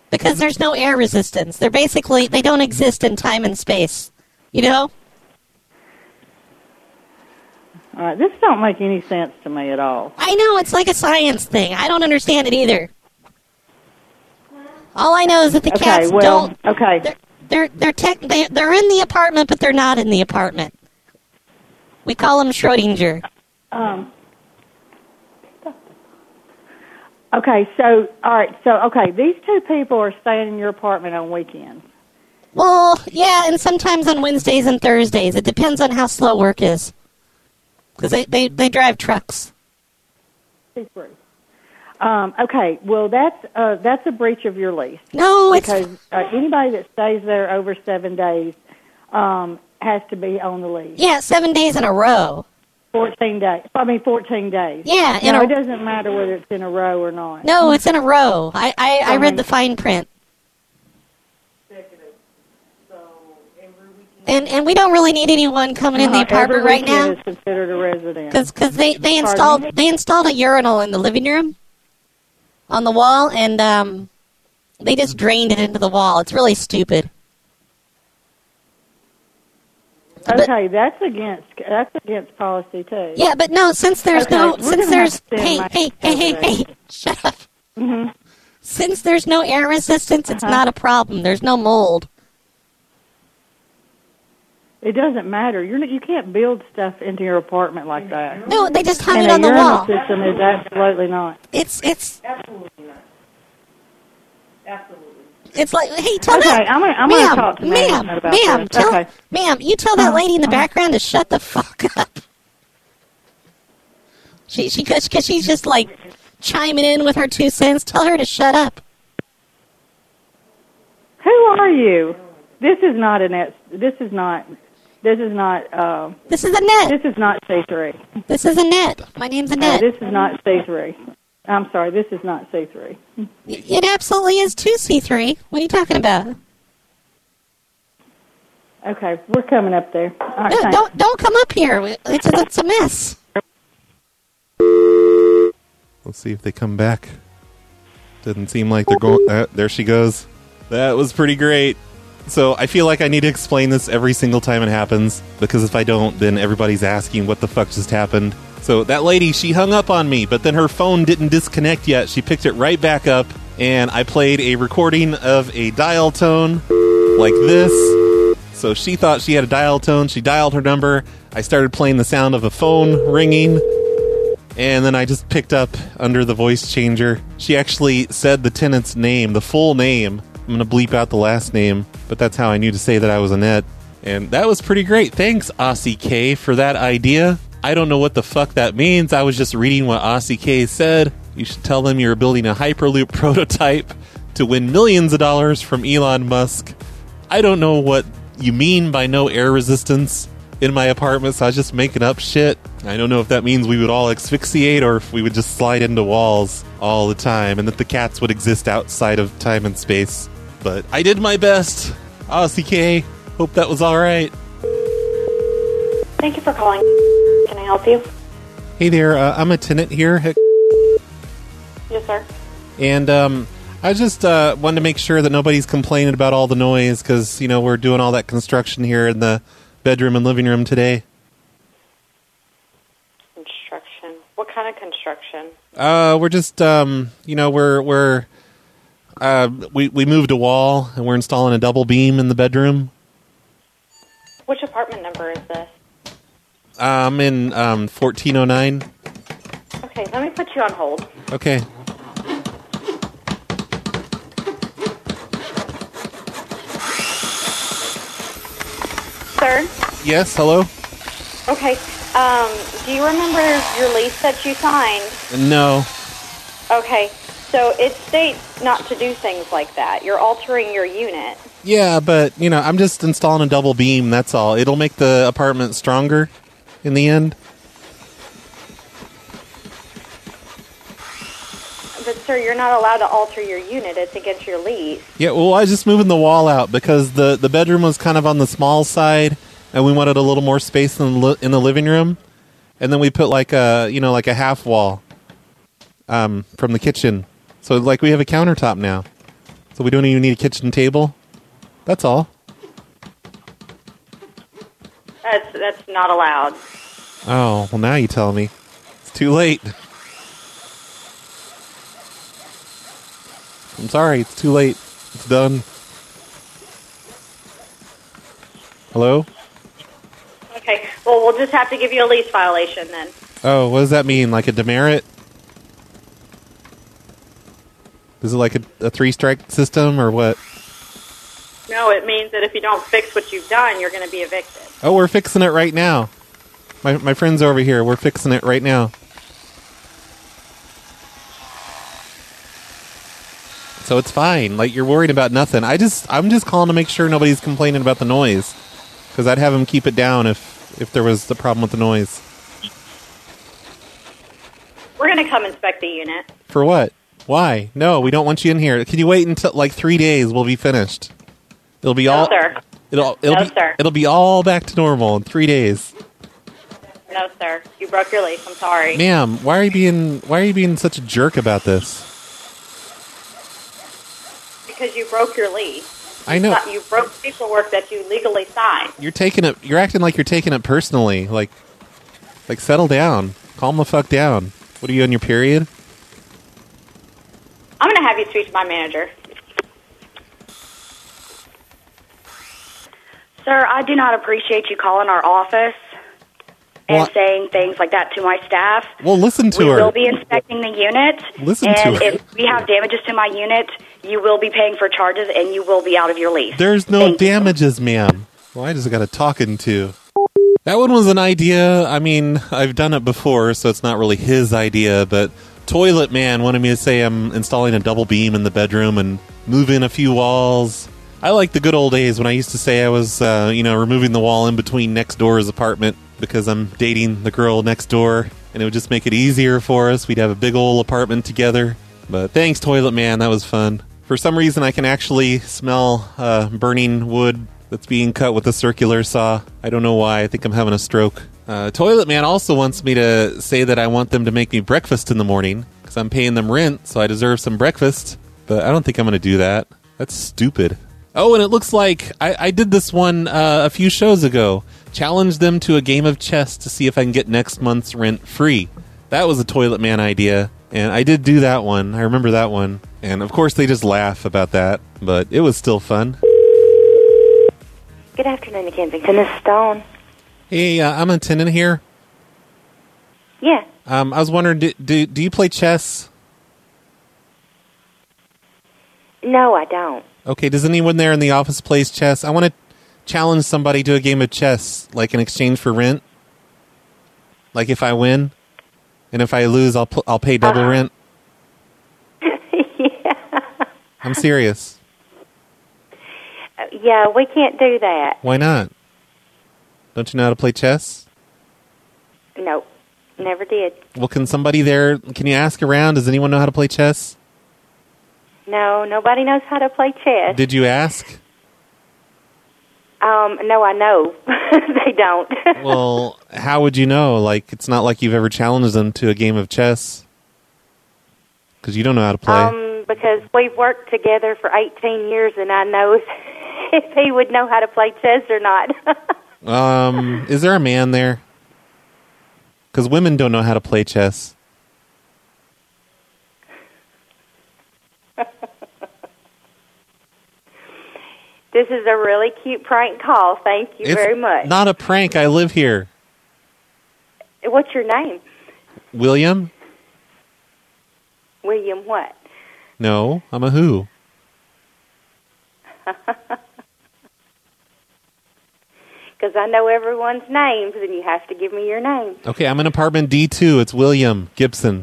Because there's no air resistance. They're basically, they don't exist in time and space. You know? All right, this don't make any sense to me at all. I know, it's like a science thing. I don't understand it either. All I know is that the Okay, cats well, don't... okay. They're, they're, they're, tech, they, they're in the apartment, but they're not in the apartment. We call them Schrodinger. Um... Okay, so, all right, so, okay, these two people are staying in your apartment on weekends. Well, yeah, and sometimes on Wednesdays and Thursdays. It depends on how slow work is. Because they, they, they drive trucks. Um, okay, well, that's uh, that's a breach of your lease. No, it's... Because uh, anybody that stays there over seven days um, has to be on the lease. Yeah, seven days in a row. Fourteen days. I mean, fourteen days. Yeah, in no, a- it doesn't matter whether it's in a row or not. No, it's in a row. I, I, I read the fine print. And and we don't really need anyone coming in the Uh, apartment every right now. weekend is considered a resident. Because they, they Pardon installed me? they installed a urinal in the living room on the wall, and um, they just drained it into the wall. It's really stupid. Okay, that's against that's against policy too. Yeah, but no, since there's Okay, no we're since gonna there's have to send hey my hey hey hey survey. hey shut up. Mm-hmm. Since there's no air resistance, it's Uh-huh. not a problem. There's no mold. It doesn't matter. You're not, you can't build stuff into your apartment like that. No, they just hung and it on a the urinal wall. system is absolutely not. It's it's Absolutely not. Absolutely. It's like, hey, tell Okay, that, I'm gonna- I'm gonna ma'am, talk to ma'am, management about ma'am, this. tell, Okay. ma'am, you tell that lady in the Uh-huh. background to shut the fuck up. She, she, cause, cause she's just like chiming in with her two cents. Tell her to shut up. Who are you? This is not a net. This is not. This is not. Uh, this is a net. This is not C three. This is Annette. My name's Annette. Uh, this is not C three. I'm sorry. This is not C three. It absolutely is two C three. What are you talking about? Okay, we're coming up there. All right, No, thanks. don't don't come up here. It's a, it's a mess. Let's see if they come back. Doesn't seem like they're going... Uh, there she goes. That was pretty great. So I feel like I need to explain this every single time it happens, because if I don't, then everybody's asking what the fuck just happened. So that lady, she hung up on me, but then her phone didn't disconnect yet. She picked it right back up, and I played a recording of a dial tone like this. So she thought she had a dial tone. She dialed her number. I started playing the sound of a phone ringing, and then I just picked up under the voice changer. She actually said the tenant's name, the full name. I'm going to bleep out the last name, but that's how I knew to say that I was Annette. And that was pretty great. Thanks, Aussie K, for that idea. I don't know what the fuck that means. I was just reading what Aussie K said. You should tell them you're building a Hyperloop prototype to win millions of dollars from Elon Musk. I don't know what you mean by no air resistance in my apartment, so I was just making up shit. I don't know if that means we would all asphyxiate or if we would just slide into walls all the time and that the cats would exist outside of time and space. But I did my best. Aussie K, hope that was alright. Thank you for calling. Can I help you? Hey there, uh, I'm a tenant here, at- Yes, sir. and um, I just uh, wanted to make sure that nobody's complaining about all the noise because, you know, we're doing all that construction here in the bedroom and living room today. Construction. What kind of construction? Uh, we're just, um, you know, we're we're uh, we we moved a wall and we're installing a double beam in the bedroom. Which apartment number is this? I'm in um, fourteen oh nine. Okay, let me put you on hold. Okay. Sir? Yes. Hello. Okay. Um, do you remember your lease that you signed? No. Okay. So it states not to do things like that. You're altering your unit. Yeah, but you know, I'm just installing a double beam. That's all. It'll make the apartment stronger in the end. But, sir, you're not allowed to alter your unit. It's against your lease. Yeah, well, I was just moving the wall out because the, the bedroom was kind of on the small side, and we wanted a little more space in the, li- in the living room. And then we put like a, you know, like a half wall um, from the kitchen. So, like, we have a countertop now. So we don't even need a kitchen table? That's all. That's that's not allowed. Oh, well now you tell me. It's too late. I'm sorry, it's too late. It's done. Hello? Okay, well, we'll just have to give you a lease violation then. Oh, what does that mean? Like a demerit? Is it like a, a three-strike system or what? No, it means that if you don't fix what you've done, you're going to be evicted. Oh, we're fixing it right now. My my friend's over here. We're fixing it right now. So it's fine. Like, you're worried about nothing. I just, I'm just calling to make sure nobody's complaining about the noise. Because I'd have them keep it down if, if there was a problem with the noise. We're going to come inspect the unit. For what? Why? No, we don't want you in here. Can you wait until, like, three days? We'll be finished. It'll be No, all... sir. It'll, it'll No, be, sir. It'll be all back to normal in three days. No, sir. You broke your lease. I'm sorry. Ma'am, why are you being, why are you being such a jerk about this? Because you broke your lease. I know. You broke paperwork that you legally signed. You're taking it. You're acting like you're taking it personally. Like, like settle down. Calm the fuck down. What are you on your period? I'm going to have you speak to my manager. Sir, I do not appreciate you calling our office and Well, saying things like that to my staff. Well, listen to we her. will be inspecting the unit. Listen to and her. if we have damages to my unit, you will be paying for charges and you will be out of your lease. There's no damages, ma'am. Well, I just got a talking to. That one was an idea. I mean, I've done it before, so it's not really his idea, but Toilet Man wanted me to say I'm installing a double beam in the bedroom and move in a few walls. I like the good old days when I used to say I was, uh, you know, removing the wall in between next door's apartment because I'm dating the girl next door, and it would just make it easier for us. We'd have a big old apartment together. But thanks, Toilet Man. That was fun. For some reason, I can actually smell uh, burning wood that's being cut with a circular saw. I don't know why. I think I'm having a stroke. Uh, Toilet Man also wants me to say that I want them to make me breakfast in the morning because I'm paying them rent, so I deserve some breakfast. But I don't think I'm going to do that. That's stupid. Oh, and it looks like I, I did this one uh, a few shows ago. Challenged them to a game of chess to see if I can get next month's rent free. That was a Toilet Man idea, and I did do that one. I remember that one. And, of course, they just laugh about that, but it was still fun. Good afternoon to Kensington. This is Stone. Hey, uh, I'm a tenant here. Yeah. Um, I was wondering, do, do, do you play chess? No, I don't. Okay, does anyone there in the office play chess? I want to challenge somebody to a game of chess, like in exchange for rent. Like if I win, and if I lose, I'll pl- I'll pay double Uh-huh. rent. Yeah. I'm serious. Uh, yeah, we can't do that. Why not? Don't you know how to play chess? No, never did. Well, can somebody there, can you ask around? Does anyone know how to play chess? No, nobody knows how to play chess. Did you ask? Um, no, I know. They don't. Well, how would you know? Like, it's not like you've ever challenged them to a game of chess. Because you don't know how to play. Um, because we've worked together for eighteen years, and I know if, if he would know how to play chess or not. Um, is there a man there? Because women don't know how to play chess. This is a really cute prank call. Thank you It's very much. not a prank. I live here. What's your name? William? William what? No, I'm a who. Because I know everyone's names, and you have to give me your name. Okay, I'm in apartment D two. It's William Gibson.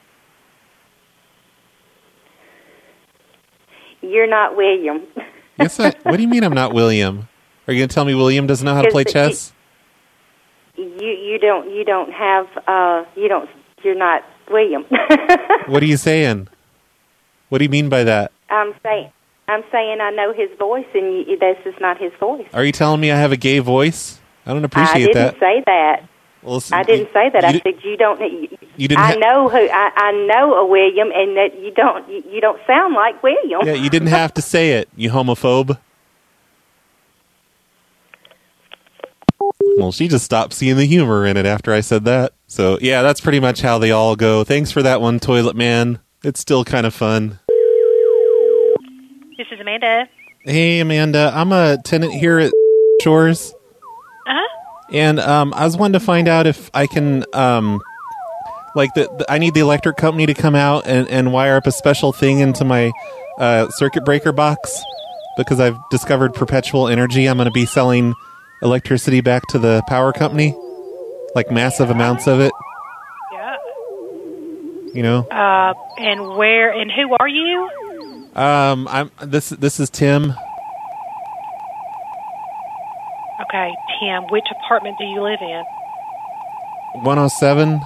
You're not William. Yes, I, what do you mean I'm not William? Are you going to tell me William doesn't know how to play chess? You you don't you don't have uh you don't you're not William. What are you saying? What do you mean by that? I'm saying I'm saying I know his voice, and you, this is not his voice. Are you telling me I have a gay voice? I don't appreciate I didn't that. say that. Well, listen, I didn't you, say that. You I did, said you don't. You, you didn't I ha- know who. I, I know a William, and that you don't. You, you don't sound like William. Yeah, you didn't have to say it, you homophobe. Well, she just stopped seeing the humor in it after I said that. So, yeah, that's pretty much how they all go. Thanks for that one, Toilet Man. It's still kind of fun. This is Amanda. Hey, Amanda. I'm a tenant here at Shores. Uh-huh. And um, I was wanting to find out if I can, um, like, the, the I need the electric company to come out and, and wire up a special thing into my uh, circuit breaker box because I've discovered perpetual energy. I'm going to be selling electricity back to the power company, like massive amounts of it. Yeah. You know. Uh, and where and who are you? Um, I'm this. This is Tim. Okay, Tim. Which apartment do you live in? one oh seven.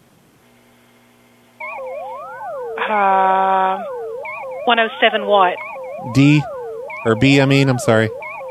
Uh, one oh seven what? D, or B. I mean, I'm sorry.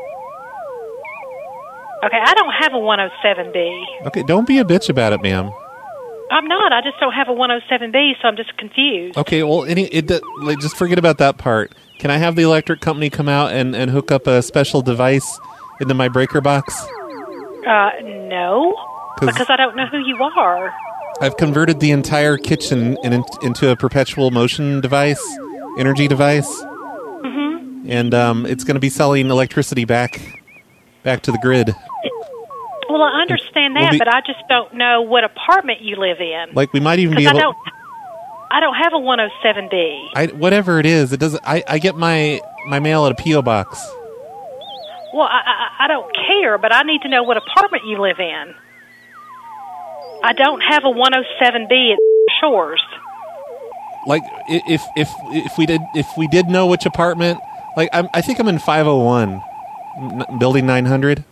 Okay, I don't have a one oh seven B. Okay, don't be a bitch about it, ma'am. I'm not. I just don't have a one oh seven B, so I'm just confused. Okay, well, any it like, just forget about that part. Can I have the electric company come out and, and hook up a special device into my breaker box? Uh, no, because I don't know who you are. I've converted the entire kitchen in, into a perpetual motion device, energy device, Mm-hmm. and um, it's going to be selling electricity back back to the grid. Well, I understand that, We'll be- but I just don't know what apartment you live in. Like, we might even be Because I able. don't, I don't have a one oh seven B. I, whatever it is, it doesn't. I, I get my, my mail at a P O box. Well, I, I, I don't care, but I need to know what apartment you live in. I don't have a one oh seven B at Shores. Like, i- if if if we did if we did know which apartment, like I'm, I think I'm in five oh one, n- building nine hundred.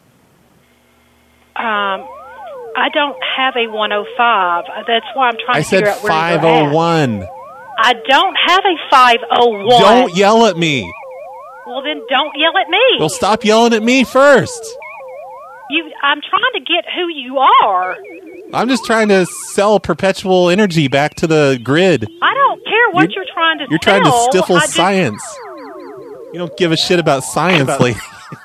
Um, I don't have a one oh five. That's why I'm trying I to figure said out where five you're oh at. one. I don't have a five oh one. Don't yell at me. Well, then don't yell at me. Well, stop yelling at me first. You, I'm trying to get who you are. I'm just trying to sell perpetual energy back to the grid. I don't care what you're, trying to You're trying to sell. stifle I just- science. You don't give a shit about science, About- lady.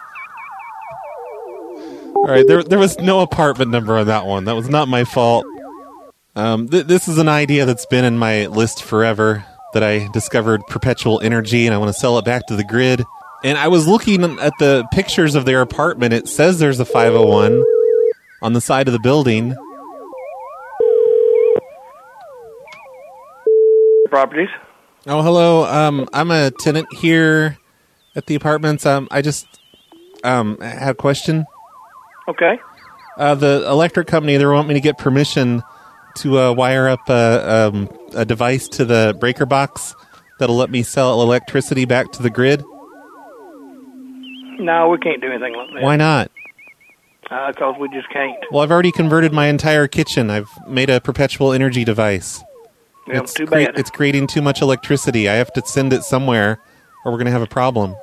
All right, there there was no apartment number on that one. That was not my fault. Um, th- this is an idea that's been in my list forever, that I discovered perpetual energy, and I want to sell it back to the grid. And I was looking at the pictures of their apartment. It says there's a five oh one on the side of the building. Properties. Oh, hello. Um, I'm a tenant here at the apartments. Um, I just um had a question. Okay. Uh, the electric company, they want me to get permission to uh, wire up a, um, a device to the breaker box that'll let me sell electricity back to the grid. No, we can't do anything like that. Why not? Because we just can't. Well, I've already converted my entire kitchen. I've made a perpetual energy device. Yeah, it's too crea- bad. It's creating too much electricity. I have to send it somewhere, or we're going to have a problem.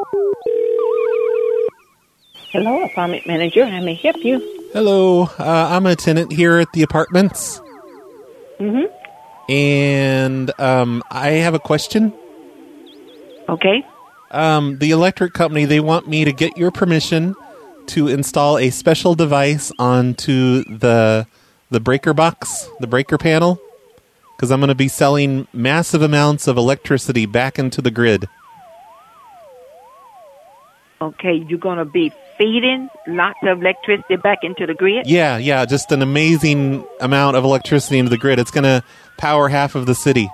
Hello, apartment manager. How may I help you? Hello, uh, I'm a tenant here at the apartments. Mm-hmm. And um, I have a question. Okay. Um, the electric company, they want me to get your permission to install a special device onto the the breaker box, the breaker panel, because I'm going to be selling massive amounts of electricity back into the grid. Okay, you're going to be feeding lots of electricity back into the grid? Yeah, yeah, just an amazing amount of electricity into the grid. It's going to power half of the city.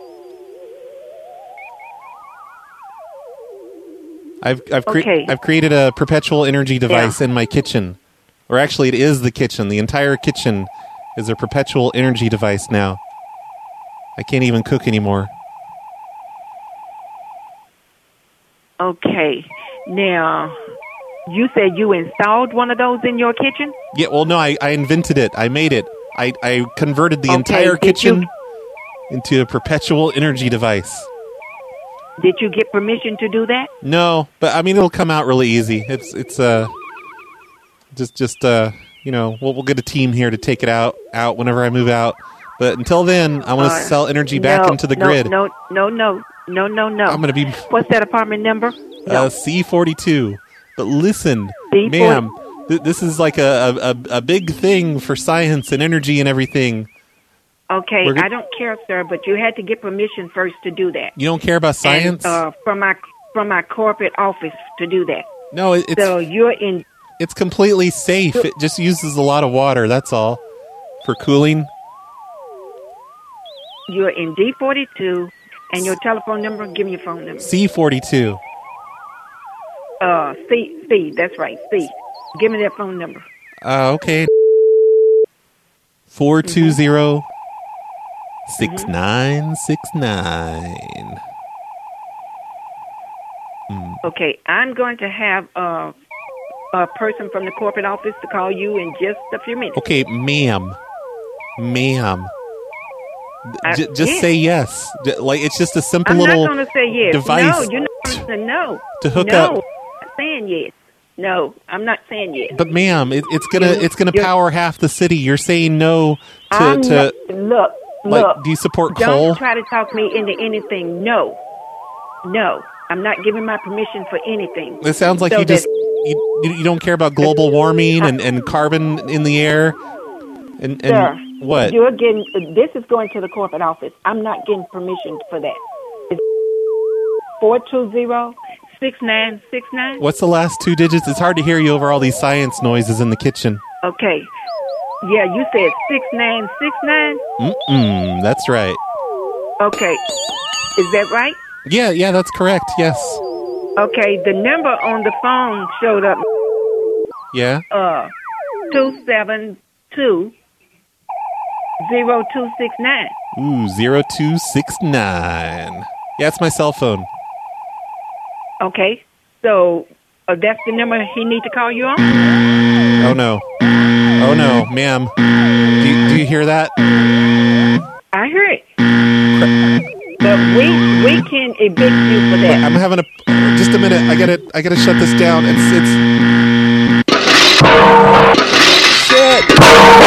I've I've, cre- Okay. I've created a perpetual energy device in my kitchen. Or actually, it is the kitchen. The entire kitchen is a perpetual energy device now. I can't even cook anymore. Okay. Now, you said you installed one of those in your kitchen? Yeah, well, no, I, I invented it. I made it. I, I converted the Okay, entire did kitchen you- into a perpetual energy device. Did you get permission to do that? No, but I mean, it'll come out really easy. It's it's uh just just uh you know, we'll, we'll get a team here to take it out out whenever I move out. But until then, I want to Uh, sell energy back no, into the no, grid. No, no, no, no, no, no. I'm going to be What's that apartment number? No. uh, C forty-two. But listen, C forty ma'am, th- this is like a, a, a big thing for science and energy and everything. Okay, We're go- I don't care, sir, but you had to get permission first to do that. You don't care about science? And, uh, from my from my corporate office to do that. No, it, it's so you're in. it's completely safe. It just uses a lot of water, that's all, for cooling. You're in D forty-two, and your telephone number. Give me your phone number. C forty-two. Uh, C C. That's right, C. Give me that phone number. Uh, okay. four two zero, six nine six nine. Okay, I'm going to have uh, a person from the corporate office to call you in just a few minutes. Okay, ma'am. Ma'am. I- J- just yes. say yes. J- Like, it's just a simple I'm little not going to say yes. device No, you're not going to no. to hook no, up. I'm not saying yes. No, I'm not saying yes. But ma'am, it, it's gonna You- it's gonna you're- power half the city. You're saying no to I'm to not, look, like, look. do you support don't coal? try to talk me into anything. No, no. I'm not giving my permission for anything. It sounds like So you just that- you, you you don't care about global warming and, and carbon in the air. And, and Sir, what? You're getting. This is going to the corporate office. I'm not getting permission for that. It's four two zero six nine six nine. What's the last two digits? It's hard to hear you over all these science noises in the kitchen. Okay. Yeah, you said six nine six nine. Mm-mm, that's right. Okay. Is that right? Yeah, yeah, that's correct. Yes. Okay. The number on the phone showed up. Yeah. Uh, two seven two zero two six nine. Ooh, zero two six nine. Yeah, it's my cell phone. Okay. So uh, that's the number he need to call you on. Oh no. Oh no, ma'am. Do you, do you hear that? I hear it. But we we can evict you for that. I'm having a just a minute. I gotta I gotta shut this down. It's it's shit.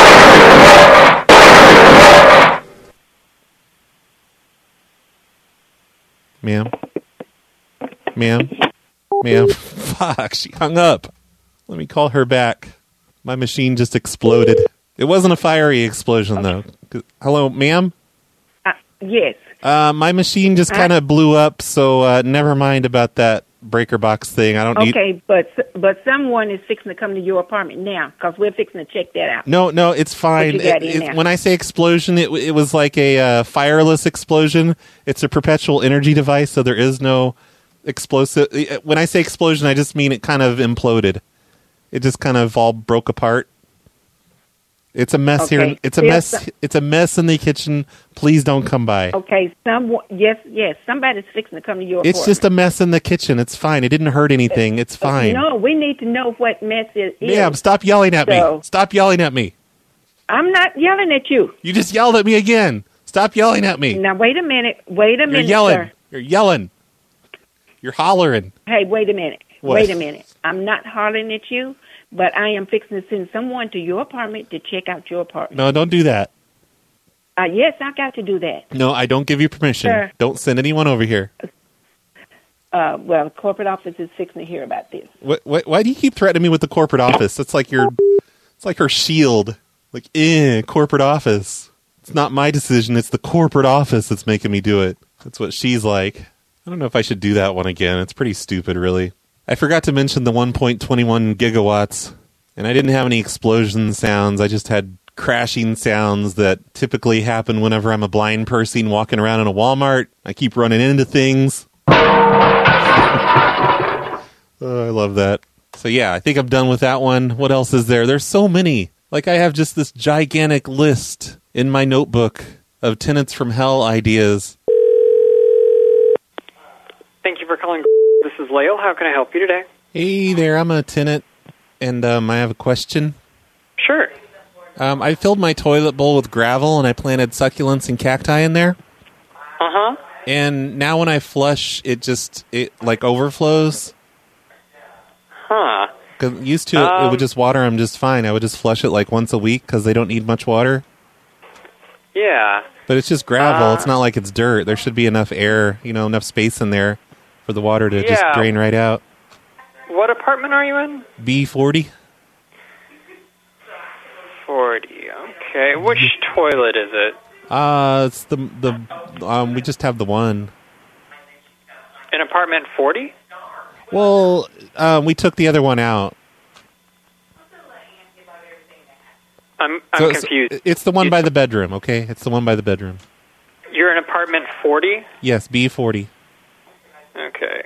Ma'am. Ma'am. Ma'am. Fuck, she hung up. Let me call her back. My machine just exploded. It wasn't a fiery explosion though. Hello, ma'am? Uh, yes. Uh, my machine just kind of blew up, so uh, never mind about that breaker box thing. I don't need... Okay, but but someone is fixing to come to your apartment now because we're fixing to check that out. No, no, it's fine. What you got It- in it- there? when I say explosion, it, it was like a uh, fireless explosion. It's a perpetual energy device, so there is no explosive. When I say explosion, I just mean it kind of imploded. It just kind of all broke apart. It's a mess Okay. here. It's a There's mess. some- It's a mess in the kitchen. Please don't come by. Okay, someone yes yes somebody's fixing to come to your It's apartment. just a mess in the kitchen. It's fine. It didn't hurt anything. It's fine. No, we need to know what mess it is. Ma'am, stop yelling at So- me. Stop yelling at me. I'm not yelling at you. You just yelled at me again. Stop yelling at me. Now wait a minute. Wait a You're minute, yelling. sir. You're yelling. You're hollering. Hey, wait a minute. What? Wait a minute. I'm not hollering at you, but I am fixing to send someone to your apartment to check out your apartment. No, don't do that. Uh, yes, I got to do that. No, I don't give you permission. Sir. Don't send anyone over here. Uh, well, the corporate office is fixing to hear about this. What, what, why do you keep threatening me with the corporate office? That's like your, it's like her shield. Like, eh, corporate office. It's not my decision. It's the corporate office that's making me do it. That's what she's like. I don't know if I should do that one again. It's pretty stupid, really. I forgot to mention the one point two one gigawatts, and I didn't have any explosion sounds. I just had crashing sounds that typically happen whenever I'm a blind person walking around in a Walmart. I keep running into things. Oh, I love that. So yeah, I think I'm done with that one. What else is there? There's so many. Like, I have just this gigantic list in my notebook of Tenants from Hell ideas. Thank you for calling. This is Lale. How can I help you today? Hey there, I'm a tenant, and um, I have a question. Sure. Um, I filled my toilet bowl with gravel, and I planted succulents and cacti in there. Uh-huh. And now when I flush, it just, it like overflows. Huh. 'Cause used to, it, Um, it would just water them just fine. I would just flush it like once a week because they don't need much water. Yeah. But it's just gravel. Uh, it's not like it's dirt. There should be enough air, you know, enough space in there for the water to just Yeah. drain right out. What apartment are you in? B forty? forty. Okay. Which toilet is it? Uh, it's the, the, um, we just have the one. In apartment forty? Well, um, we took the other one out. I'm I'm So- so confused. it's the one by the bedroom, okay? It's the one by the bedroom. You're in apartment forty? Yes, B forty. Okay.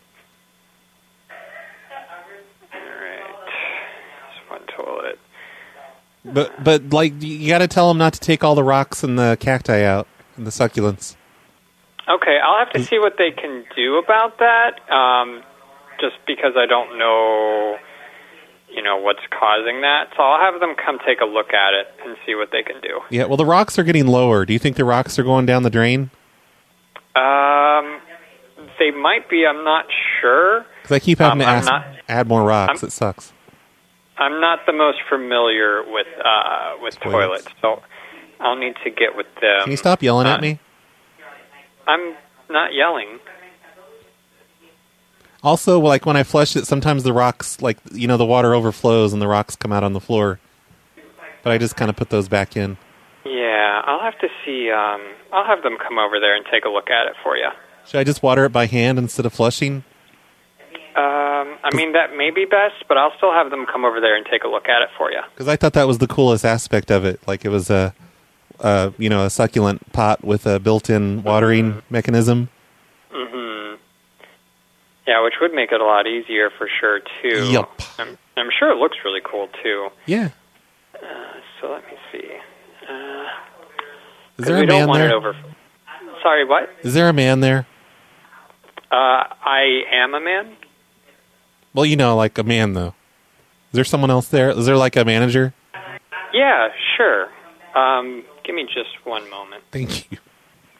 Alright. Just one toilet. But, but like, you got to tell them not to take all the rocks and the cacti out and the succulents. Okay, I'll have to see what they can do about that, um, just because I don't know, you know, what's causing that. So I'll have them come take a look at it and see what they can do. Yeah, well, the rocks are getting lower. Do you think the rocks are going down the drain? Um, they might be, I'm not sure. Because I keep having Um, to I'm ask, not- add more rocks. I'm- it sucks. I'm not the most familiar with uh, with Toilets. toilets, so I'll need to get with them. Can you stop yelling Uh, at me? I'm not yelling. Also, like, when I flush it, sometimes the rocks, like, you know, the water overflows and the rocks come out on the floor. But I just kind of put those back in. Yeah, I'll have to see. Um, I'll have them come over there and take a look at it for you. Should I just water it by hand instead of flushing? Um, I mean, that may be best, but I'll still have them come over there and take a look at it for you. Because I thought that was the coolest aspect of it. Like, it was a, a you know, a succulent pot with a built-in watering Mm-hmm. mechanism. hmm Yeah, which would make it a lot easier for sure, too. Yup. I'm, I'm sure it looks really cool, too. Yeah. Uh, so let me see. Uh, Is 'cause there we a don't man want there? It over... Sorry, what? Is there a man there? Uh, I am a man? Well, you know, like a man, though. Is there someone else there? Is there, like, a manager? Yeah, sure. Um, give me just one moment. Thank you.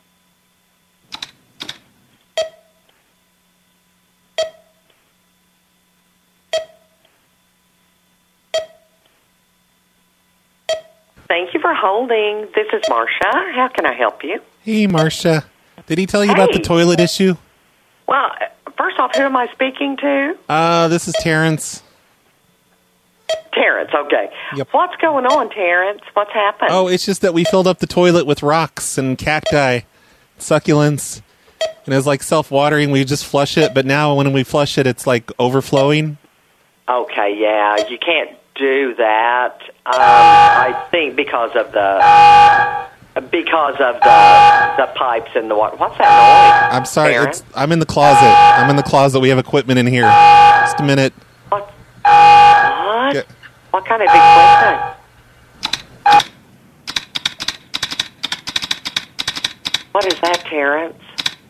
Thank you for holding. This is Marcia. How can I help you? Hey, Marcia. Did he tell you about the Hey. toilet issue? Well, first off, who am I speaking to? Uh, this is Terrence. Terrence, okay. Yep. What's going on, Terrence? What's happened? Oh, it's just that we filled up the toilet with rocks and cacti, succulents, and it's like self-watering. We just flush it, but now when we flush it, it's like overflowing. Okay, yeah, you can't do that. Um, I think because of the because of the the pipes in the water. What's that noise? I'm sorry. Terrence? It's, I'm in the closet. I'm in the closet. We have equipment in here. Just a minute. What? Get- What kind of equipment? What is that, Terrence?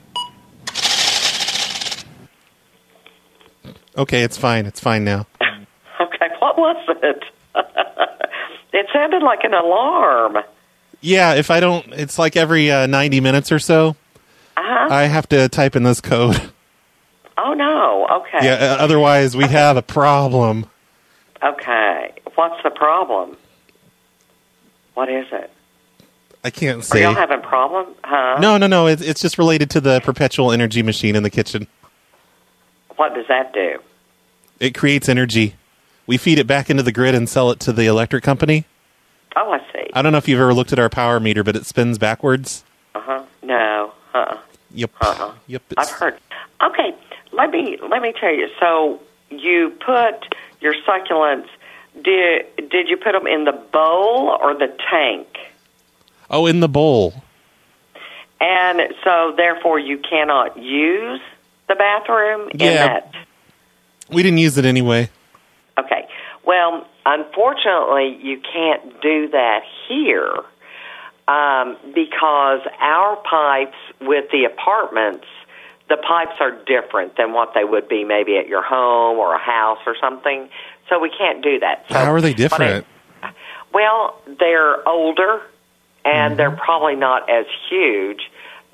Okay, it's fine. It's fine now. Okay, what was it? It sounded like an alarm. Yeah, if I don't, it's like every uh, ninety minutes or so, Uh-huh. I have to type in this code. Oh, no. Okay. Yeah, uh, otherwise we have a problem. Okay. What's the problem? What is it? I can't Are say. y'all having a problem? Huh? No, no, no. It's, it's just related to the perpetual energy machine in the kitchen. What does that do? It creates energy. We feed it back into the grid and sell it to the electric company. Oh, I see. I don't know if you've ever looked at our power meter, but it spins backwards. Uh-huh. No. Uh-uh. Yep. Uh-uh. Yep. I've heard. Okay. Let me let me tell you. So you put your succulents. Did did you put them in the bowl or the tank? Oh, in the bowl. And so therefore you cannot use the bathroom in Yeah. that. We didn't use it anyway. Okay. Well, unfortunately, you can't do that here um, because our pipes with the apartments, the pipes are different than what they would be maybe at your home or a house or something. So we can't do that. So How are they what different? I- well, they're older and they're probably not as huge.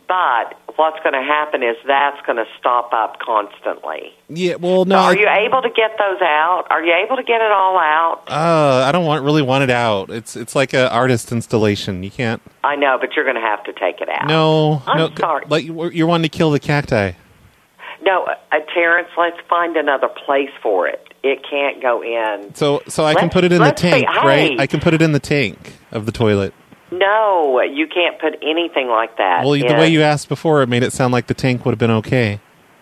But what's going to happen is that's going to stop up constantly. Yeah, well, no. So are I, you able to get those out? Are you able to get it all out? Uh, I don't want really want it out. It's it's like an artist installation. You can't. I know, but you're going to have to take it out. No, I'm no. sorry. Like you- you're wanting to kill the cacti. No, uh, Terrence, let's find another place for it. It can't go in. So so I can Let's- put it in the let's see. tank, right? Hey. I can put it in the tank of the toilet. No, you can't put anything like that. Well, the in. way you asked before, it made it sound like the tank would have been okay.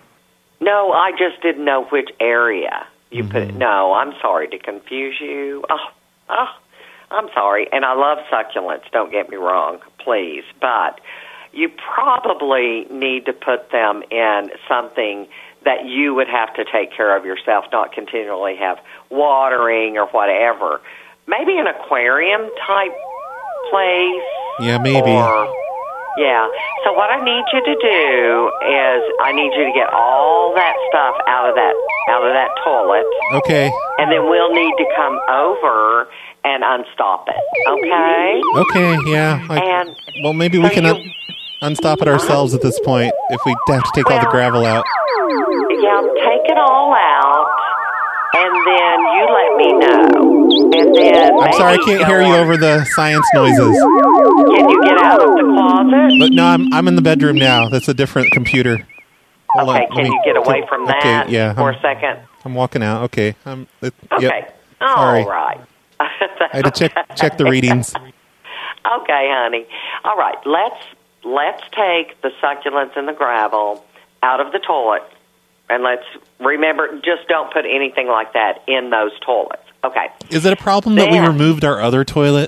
No, I just didn't know which area you Mm-hmm. put it. No, I'm sorry to confuse you. Oh, oh, I'm sorry. And I love succulents, don't get me wrong, please. But you probably need to put them in something that you would have to take care of yourself, not continually have watering or whatever. Maybe an aquarium type place. Yeah, maybe. Or, yeah. So what I need you to do is I need you to get all that stuff out of that out of that toilet. Okay. And then we'll need to come over and unstop it. Okay? Okay. Yeah. I- And well, maybe we can un- unstop it ourselves at this point if we have to take all the gravel out. yeah, take it all out, and then you let me know. And then I'm sorry, I maybe can't go hear you on- over the science noises. Can you get out of the closet? But no, I'm I'm in the bedroom now. That's a different computer. Hold Okay, on, let can me- you get away from okay, that yeah, for I'm- a second? I'm walking out. Okay. I'm. It, Okay. Yep. All Sorry. right. I had to check check the readings. Okay, honey. All right, let's let's take the succulents and the gravel out of the toilet, and let's remember, just don't put anything like that in those toilets. Okay. Is it a problem that we Then- removed our other toilet?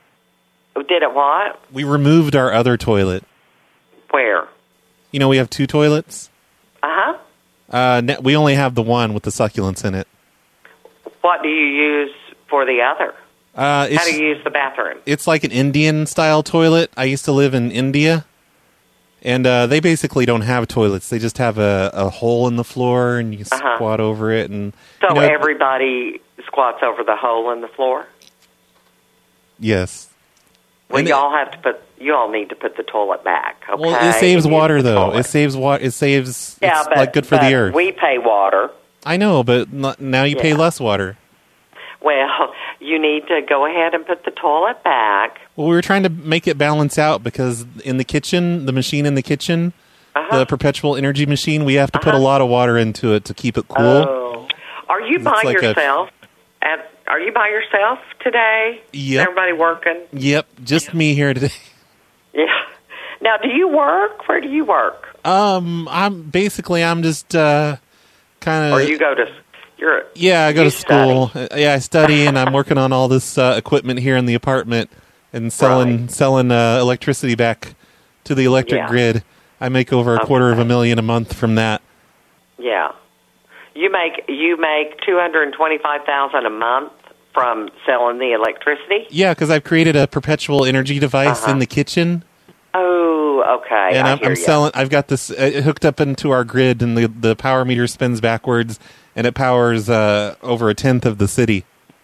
Did it what? We removed our other toilet. Where? You know, we have two toilets. Uh-huh. Uh, ne- we only have the one with the succulents in it. What do you use for the other? Uh, it's, How do you use the bathroom? It's like an Indian-style toilet. I used to live in India, and uh, they basically don't have toilets. They just have a, a hole in the floor, and you Uh-huh. squat over it. And So you know, everybody squats over the hole in the floor? yes. Well, And you it- all have to put. You all need to put the toilet back. Okay. Well, it saves And use water, the though. toilet. It saves water. It saves. Yeah, it's but like good for but the earth. we pay water. I know, but n- now you pay Yeah. less water. Well, you need to go ahead and put the toilet back. Well, we were trying to make it balance out because in the kitchen, the machine in the kitchen, Uh-huh. the perpetual energy machine, we have to put a Uh-huh. lot of water into it to keep it cool. Oh, are you It's by like a- yourself? At, are you by yourself today? Yep. Everybody working? Yep, just me here today. Yeah. Now, do you work? Where do you work? Um, I'm basically I'm just uh, kind Or of. you go to? You're. Yeah, I go you to school. Uh, Yeah, I study, and I'm working on all this uh, equipment here in the apartment and selling selling uh, electricity back to the electric Yeah. grid. I make over a quarter of a million a month from that. Yeah. You make you make two hundred and twenty five thousand a month from selling the electricity. Yeah, because I've created a perpetual energy device Uh-huh. in the kitchen, Oh, okay. and I I'm, hear I'm ya. selling. I've got this uh, hooked up into our grid, and the the power meter spins backwards, and it powers uh, over a tenth of the city.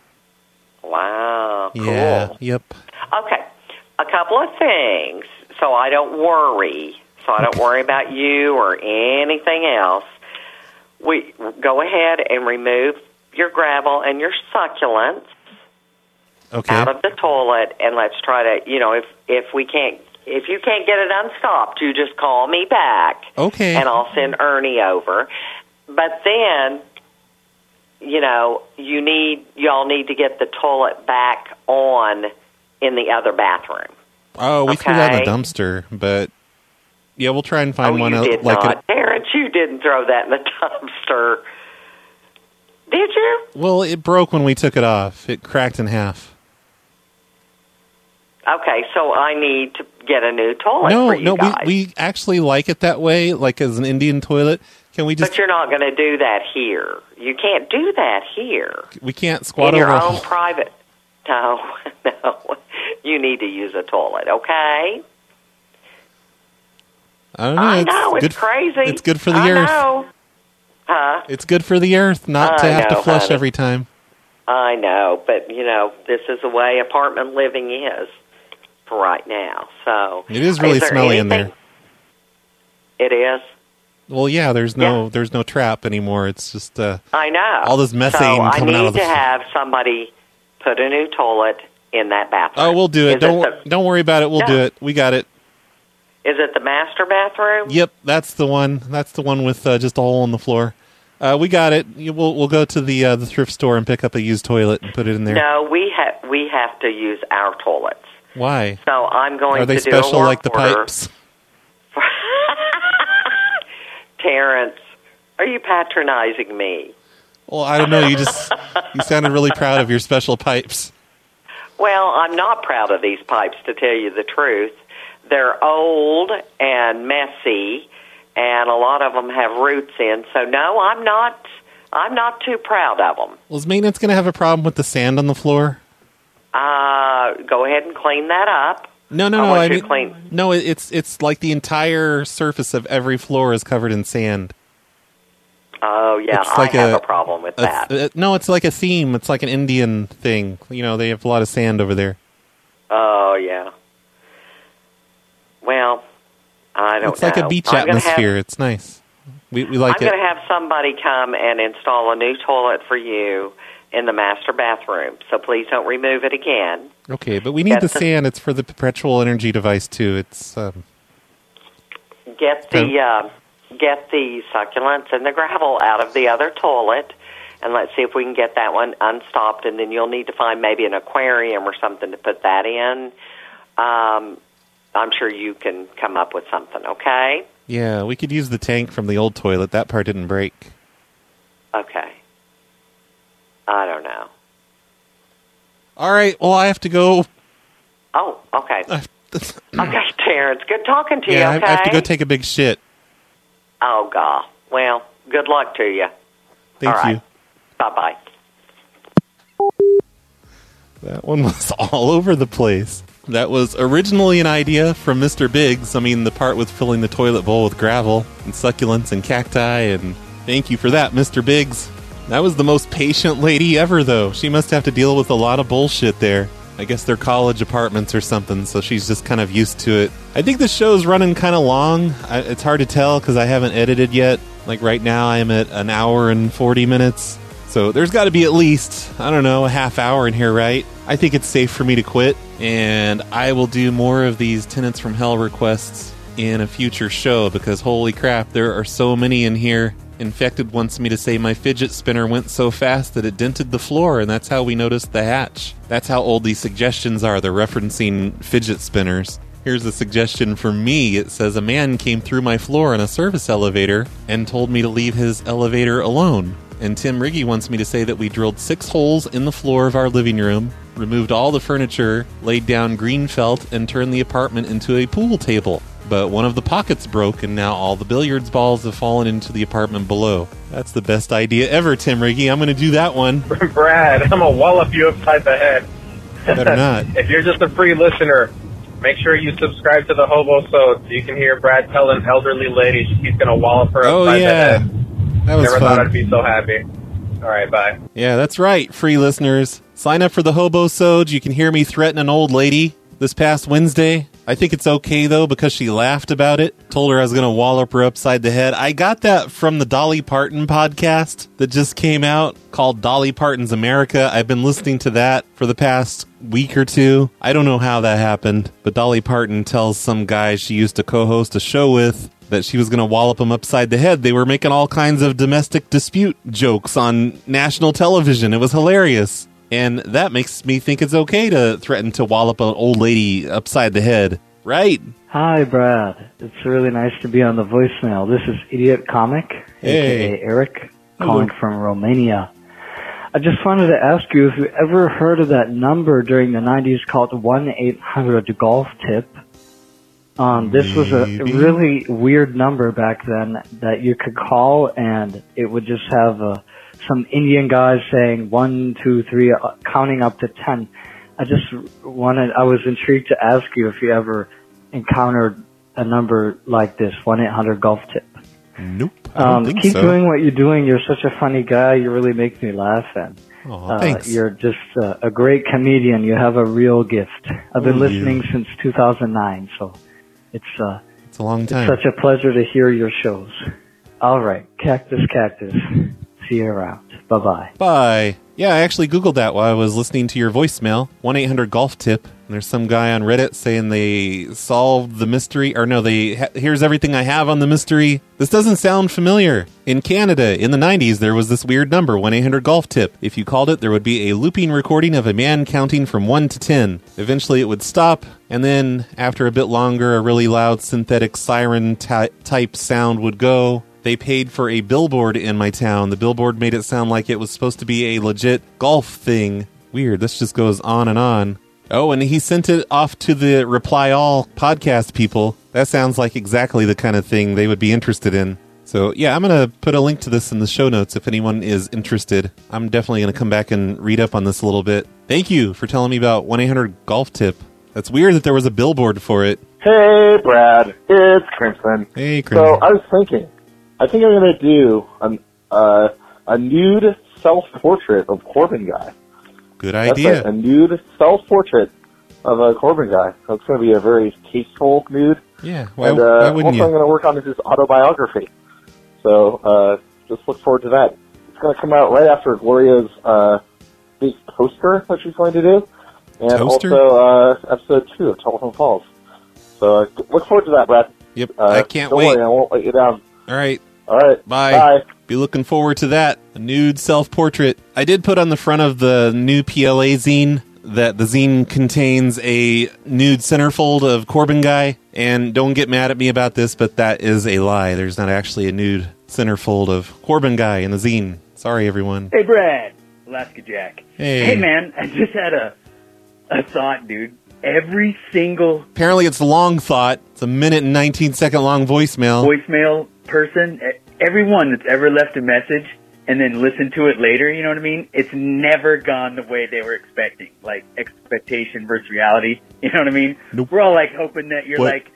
Wow. Cool. Yeah. Yep. Okay. A couple of things, so I don't worry. So I don't worry about you or anything else. We go ahead and remove your gravel and your succulents Okay. out of the toilet, and let's try to, you know, if if we can't, if you can't get it unstopped, you just call me back. Okay. And I'll send Ernie over. But then, you know, you need, y'all need to get the toilet back on in the other bathroom. Oh, we threw that in Okay. the dumpster, but yeah, we'll try and find oh, one you uh, did like not. a. Terrence, you didn't throw that in the dumpster. Did you? Well, it broke when we took it off. It cracked in half. Okay, so I need to get a new toilet no, for you no, guys. we we actually like it that way, like as an Indian toilet. Can we just? But you're not going to do that here. You can't do that here. We can't squat in your over. a own hole. private. No, no. You need to use a toilet, okay? I don't know. I it's know, good it's crazy. It's good for the I earth. know. Huh? It's good for the earth not to I have to know, flush honey. every time. I know, but, you know, this is the way apartment living is for right now. So It is really there smelly in anything- there. It is. Well, yeah, there's no there's no trap anymore. It's just uh, I know. all this methane so coming I out of need the to have somebody put a new toilet in that bathroom. Oh, we'll do it. Is Don't it the, don't worry about it. We'll No. do it. We got it. Is it the master bathroom? Yep, that's the one. That's the one with uh, just a hole in the floor. Uh, we got it. You- We'll we'll go to the uh, the thrift store and pick up a used toilet and put it in there. No, we have we have to use our toilets. Why? So I'm going Are they to do special a work like the order. pipes? Terrence, are you patronizing me? Well, I don't know. You just you sounded really proud of your special pipes. Well, I'm not proud of these pipes, to tell you the truth. They're old and messy, and a lot of them have roots in. So no, I'm not. I'm not too proud of them. Well, is maintenance going to have a problem with the sand on the floor? Uh, go ahead and clean that up. No, no, I no. want I you mean, to clean. no. it- It's it's like the entire surface of every floor is covered in sand. Oh yeah, It's like I have a- a problem with A- that. uh, no, it's like a theme. It's like an Indian thing. You know, they have a lot of sand over there. Oh yeah. Well, I don't It's know. like a beach I'm gonna have- atmosphere. It's nice. We we like I'm it. going to have somebody come and install a new toilet for you in the master bathroom. So please don't remove it again. Okay, but we need the That's the- sand. It's for the perpetual energy device too. It's um, Get the uh, get the succulents and the gravel out of the other toilet, and let's see if we can get that one unstopped. And then you'll need to find maybe an aquarium or something to put that in. Um, I'm sure you can come up with something. Okay. yeah. We could use the tank from the old toilet. That part didn't break. Okay. I don't know. All right. Well, I have to go. Oh, okay. Okay, Terrence. Good talking to Yeah, you. Okay. I, I have to go take a big shit. Oh, God. Well, good luck to you. Thank All right. you. Bye-bye. That one was all over the place. That was originally an idea from Mister Biggs. I mean, the part with filling the toilet bowl with gravel and succulents and cacti, and thank you for that, Mister Biggs. That was the most patient lady ever, though. She must have to deal with a lot of bullshit there. I guess they're college apartments or something, so she's just kind of used to it. I think the show's running kind of long. I, it's hard to tell because I haven't edited yet. Like right now, I'm at an hour and forty minutes. So there's got to be at least, I don't know, a half hour in here, right? I think it's safe for me to quit, and I will do more of these Tenants from Hell requests in a future show because holy crap, there are so many in here. Infected wants me to say my fidget spinner went so fast that it dented the floor, and that's how we noticed the hatch. That's how old these suggestions are. They're referencing fidget spinners. Here's a suggestion from me. It says, a man came through my floor in a service elevator and told me to leave his elevator alone. And Tim Riggy wants me to say that we drilled six holes in the floor of our living room, removed all the furniture, laid down green felt, and turned the apartment into a pool table. But one of the pockets broke, and now all the billiards balls have fallen into the apartment below. That's the best idea ever, Tim Riggy. I'm going to do that one. Brad, I'm going to wallop you upside the head. Better not. If you're just a free listener, make sure you subscribe to the Hobo So so you can hear Brad tell an elderly lady he's going to wallop her Oh, upside yeah. the head. That was Never fun. thought I'd be so happy. All right, bye. Yeah, that's right, free listeners. Sign up for the Hobo-Sode. You can hear me threaten an old lady this past Wednesday. I think it's okay, though, because she laughed about it. Told her I was going to wallop her upside the head. I got that from the Dolly Parton podcast that just came out called Dolly Parton's America. I've been listening to that for the past week or two. I don't know how that happened, but Dolly Parton tells some guy she used to co-host a show with that she was going to wallop him upside the head. They were making all kinds of domestic dispute jokes on national television. It was hilarious. And that makes me think it's okay to threaten to wallop an old lady upside the head. Right? Hi, Brad. It's really nice to be on the voicemail. This is Idiot Comic, Hey. a k a. Eric, Hello. calling from Romania. I just wanted to ask you if you ever heard of that number during the nineties called one eight hundred golf tip. Um, this was a Maybe. really weird number back then that you could call, and it would just have uh, some Indian guys saying one, two, three, uh, counting up to ten. I just wanted, I was intrigued to ask you if you ever encountered a number like this, one eight hundred golf tip. Nope. I don't Um, think keep so. doing what you're doing. You're such a funny guy. You really make me laugh, and Aw, uh, thanks. you're just uh, a great comedian. You have a real gift. I've been Oh, listening since two thousand nine, so it's uh, It's a long time. It's such a pleasure to hear your shows. All right, Cactus Cactus. See you around. Bye-bye. Bye. Yeah, I actually Googled that while I was listening to your voicemail. one eight hundred golf tip. And there's some guy on Reddit saying they solved the mystery. Or no, they ha- here's everything I have on the mystery. This doesn't sound familiar. In Canada, in the nineties, there was this weird number, one eight hundred golf tip. If you called it, there would be a looping recording of a man counting from one to ten. Eventually, it would stop. And then, after a bit longer, a really loud synthetic siren ty- type sound would go. They paid for a billboard in my town. The billboard made it sound like it was supposed to be a legit golf thing. Weird. This just goes on and on. Oh, and he sent it off to the Reply All podcast people. That sounds like exactly the kind of thing they would be interested in. So, yeah, I'm going to put a link to this in the show notes if anyone is interested. I'm definitely going to come back and read up on this a little bit. Thank you for telling me about one eight hundred golf tip. That's weird that there was a billboard for it. Hey, Brad. It's Crimson. Hey, Crimson. So, I was thinking... I think I'm going to do an, uh, a nude self-portrait of Corbin Guy. Good That's idea. right, a nude self-portrait of a Corbin Guy. So it's going to be a very tasteful nude. Yeah, why, and, uh, why wouldn't also you? I'm going to work on his autobiography. So uh, just look forward to that. It's going to come out right after Gloria's uh, big poster that she's going to do. And Toaster? also uh, episode two of Telephone Falls. So uh, look forward to that, Brad. Yep, uh, I can't don't wait. Worry, I won't let you down. All right. All right. Bye. Bye. Be looking forward to that. A nude self-portrait. I did put on the front of the new P L A zine that the zine contains a nude centerfold of Corbin Guy. And don't get mad at me about this, but that is a lie. There's not actually a nude centerfold of Corbin Guy in the zine. Sorry, everyone. Hey, Brad. Alaska Jack. Hey. Hey, man. I just had a a thought, dude. Every single Apparently it's a long thought. It's a minute and nineteen second long voicemail. voicemail person, e- everyone that's ever left a message and then listened to it later, you know what I mean? It's never gone the way they were expecting. Like, expectation versus reality. You know what I mean? Nope. We're all, like, hoping that you're What? like,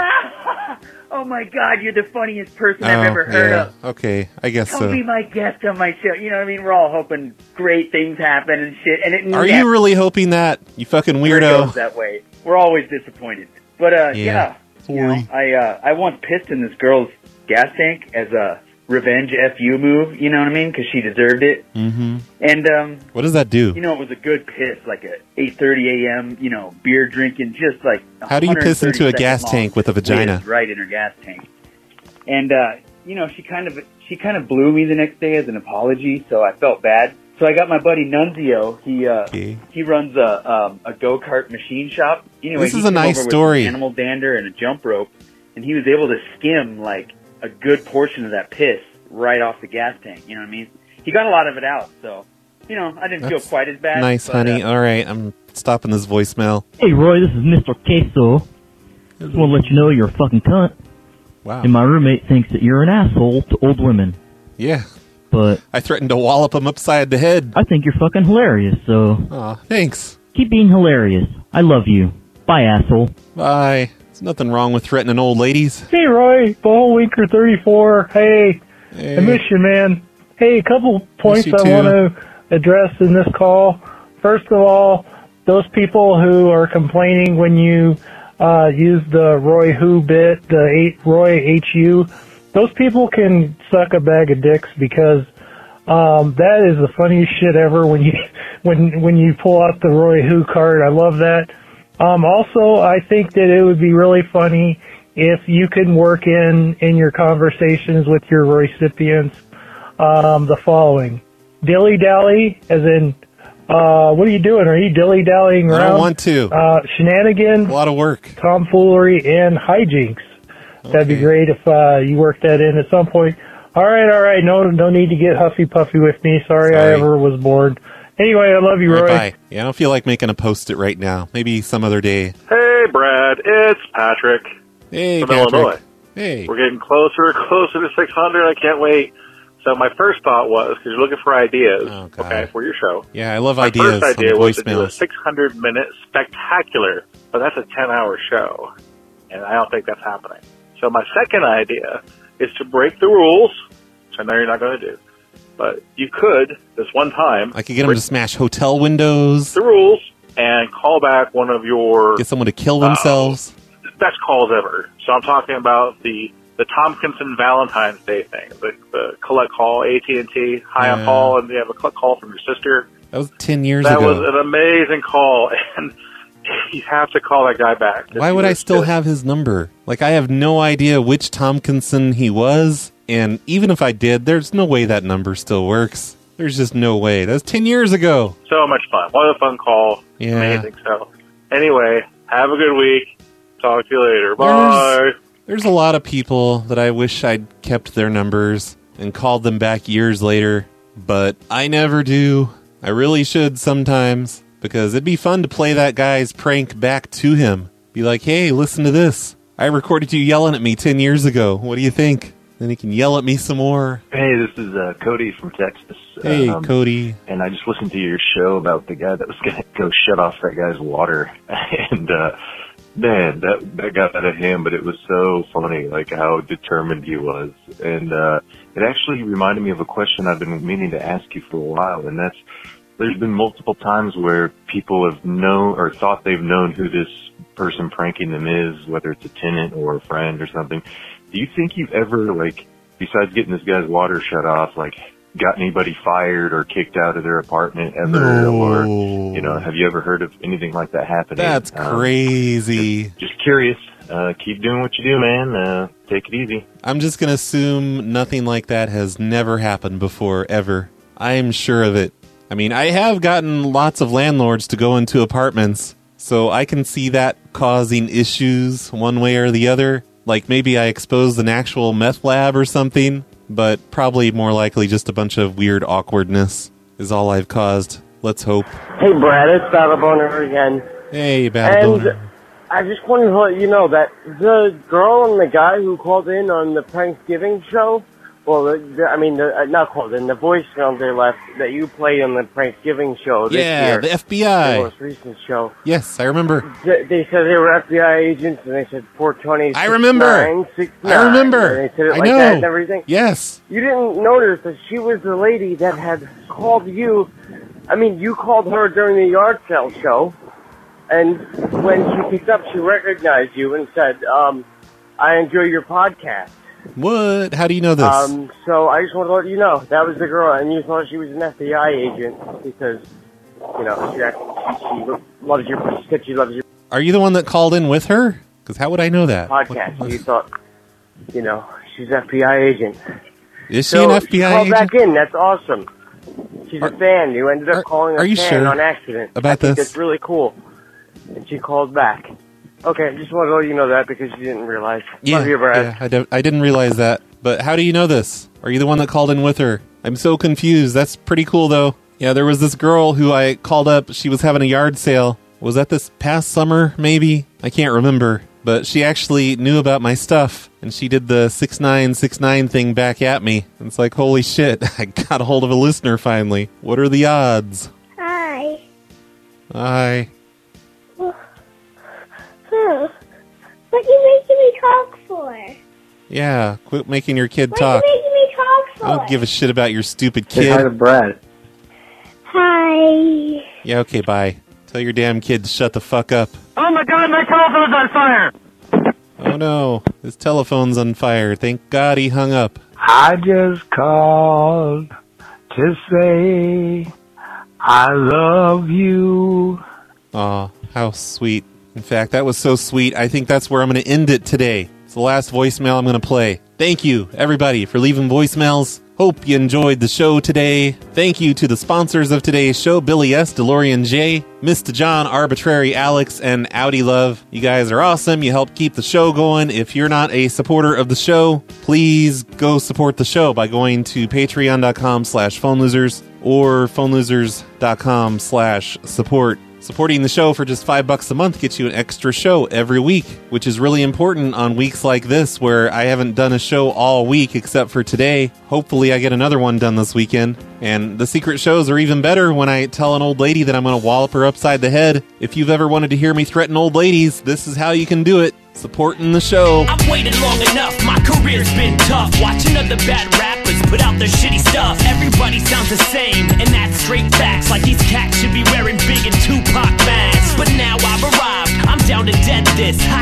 ah, oh, my God, you're the funniest person I've Oh, ever heard yeah. of. Okay, I guess Come so. be my guest on my show. You know what I mean? We're all hoping great things happen and shit. And it Are never you really hoping that? You fucking goes weirdo. that way. We're always disappointed. But, uh, Yeah. yeah. You know, I, uh, I once pissed in this girl's gas tank as a revenge F U move, you know what I mean? Because she deserved it. Mm-hmm. And, um, What does that do? you know, it was a good piss, like a eight thirty a.m., you know, beer drinking, just like How do you piss into a one hundred thirty gas second tank long with a vagina? whiz right in her gas tank. And, uh, you know, she kind of, she kind of blew me the next day as an apology, so I felt bad. So I got my buddy Nunzio. He, uh, Okay. he runs a, um, a go-kart machine shop. Anyway, This he is a came nice over with story. an animal dander and a jump rope, and he was able to skim, like, a good portion of that piss right off the gas tank, you know what I mean? He got a lot of it out, so, you know, I didn't That's feel quite as bad. Nice, but, honey. uh, All right, I'm stopping this voicemail. Hey, Roy, this is Mister Queso. Just want to let you know you're a fucking cunt. Wow. And my roommate thinks that you're an asshole to old women. Yeah. But I threatened to wallop him upside the head. I think you're fucking hilarious, so... Aw, thanks. Keep being hilarious. I love you. Bye, asshole. Bye. There's nothing wrong with threatening old ladies. Hey, Roy, Bullwinker thirty-four. Hey, Hey. I miss you, man. Hey, a couple points you I too. want to address in this call. First of all, those people who are complaining when you uh, use the Roy Who bit, the eight, Roy H U, those people can suck a bag of dicks because um, that is the funniest shit ever when you when when you pull out the Roy Who card. I love that. Um, also, I think that it would be really funny if you can work in, in your conversations with your recipients um, the following. Dilly-dally, as in, uh, what are you doing? Are you dilly-dallying I around? don't want to. Uh, shenanigans. A lot of work. Tomfoolery and hijinks. That'd be great if uh, you worked that in at some point. All right, all right. No, no need to get huffy-puffy with me. Sorry, I Sorry. ever was bored. Anyway, I love you, All Roy. right, bye. Yeah, I don't feel like making a post-it right now. Maybe some other day. Hey, Brad. It's Patrick Hey, from Patrick. Illinois. Hey. We're getting closer, closer to six hundred. I can't wait. So my first thought was, because you're looking for ideas, okay, for your show. Yeah, I love My ideas first idea on the was to do a voicemails. six hundred minute spectacular, but that's a ten hour show, and I don't think that's happening. So my second idea is to break the rules, which I know you're not going to do, but you could, this one time, I could get them to smash hotel windows, the rules and call back one of your get someone to kill themselves. best calls ever. So I'm talking about the the Tompkinson Valentine's Day thing, the, the collect call, A T and T. Hi, I'm Yeah. Paul, and you have a collect call from your sister. That was ten years that ago. was an amazing call, and you have to call that guy back. Why would I still have his number? Like, I have no idea which Tompkinson he was, and even if I did, there's no way that number still works. There's just no way. That was ten years ago. So much fun. What a fun call. Yeah. Amazing. So, anyway, have a good week. Talk to you later. Bye. There's, there's a lot of people that I wish I'd kept their numbers and called them back years later, but I never do. I really should sometimes, because it'd be fun to play that guy's prank back to him. Be like, hey, listen to this. I recorded you yelling at me ten years ago. What do you think? Then he can yell at me some more. Hey, this is uh, Cody from Texas. Hey, um, Cody. And I just listened to your show about the guy that was going to go shut off that guy's water. And, uh, man, that, that got out of hand, but it was so funny, like how determined he was. And, uh, it actually reminded me of a question I've been meaning to ask you for a while, and that's, there's been multiple times where people have known or thought they've known who this person pranking them is, whether it's a tenant or a friend or something. Do you think you've ever, like, besides getting this guy's water shut off, like, got anybody fired or kicked out of their apartment ever? No. Or, you know, have you ever heard of anything like that happening? That's Um, crazy. just, just curious. Uh, keep doing what you do, man. Uh, take it easy. I'm just going to assume nothing like that has never happened before, ever. I am sure of it. I mean, I have gotten lots of landlords to go into apartments, so I can see that causing issues one way or the other. Like maybe I exposed an actual meth lab or something, but probably more likely just a bunch of weird awkwardness is all I've caused. Let's hope. Hey, Brad, it's Battle Boner again. Hey, Battle And Boner. I just wanted to let you know that the girl and the guy who called in on the Thanksgiving show, well, the, the, I mean, the, uh, not called in, the voicemail they left that you played on the Thanksgiving show this Yeah, year. the F B I. The most recent show. Yes, I remember. They, they said they were F B I agents, and they said four twenty. I remember. I remember. And they said it I like know. that and everything. Yes. You didn't notice that she was the lady that had called you. I mean, you called her during the yard sale show, and when she picked up, she recognized you and said, um, I enjoy your podcast. What? How do you know this? Um, so I just want to let you know, that was the girl, and you thought she was an F B I agent because, you know, she, actually, she loves your, she said she loves your Are you the one that called in with her? Because how would I know that? podcast. So you thought, you know, she's an F B I agent. Is she so an F B I she called agent? back in. That's awesome. She's a fan. You ended up calling her are you fan sure on accident. about I think this? That's really cool. And she called back. Okay, just wanted to let you know that because you didn't realize. Yeah, Love you, Brad. yeah I, don't- I didn't realize that. But how do you know this? Are you the one that called in with her? I'm so confused. That's pretty cool, though. Yeah, there was this girl who I called up. She was having a yard sale. Was that this past summer, maybe? I can't remember. But she actually knew about my stuff, and she did the six nine six nine thing back at me. It's like, holy shit, I got a hold of a listener finally. What are the odds? Hi. Hi. Huh. What are you making me talk for? Yeah, quit making your kid What talk. are you making me talk for? I don't give a shit about your stupid Say hi to kid. Brad. Hi. Yeah, okay, bye. Tell your damn kid to shut the fuck up. Oh my god, my telephone's on fire! Oh no, his telephone's on fire. Thank God he hung up. I just called to say I love you. Aw, how sweet. In fact, that was so sweet, I think that's where I'm going to end it today. It's the last voicemail I'm going to play. Thank you, everybody, for leaving voicemails. Hope you enjoyed the show today. Thank you to the sponsors of today's show, Billy S., DeLorean J., Mister John, Arbitrary Alex, and Audi Love. You guys are awesome. You help keep the show going. If you're not a supporter of the show, please go support the show by going to patreon.com slash phone losers or phonelosers.com slash support. Supporting the show for just five bucks a month gets you an extra show every week, which is really important on weeks like this where I haven't done a show all week except for today. Hopefully I get another one done this weekend. And the secret shows are even better when I tell an old lady that I'm going to wallop her upside the head. If you've ever wanted to hear me threaten old ladies, this is how you can do it. Supporting the show. I've waited long enough, my career's been tough. Watching other bad rappers put out their shitty stuff. Everybody sounds the same, and that's straight facts. Like these cats should be wearing big and Tupac masks. But now I've arrived, I'm down to dead this. Hot call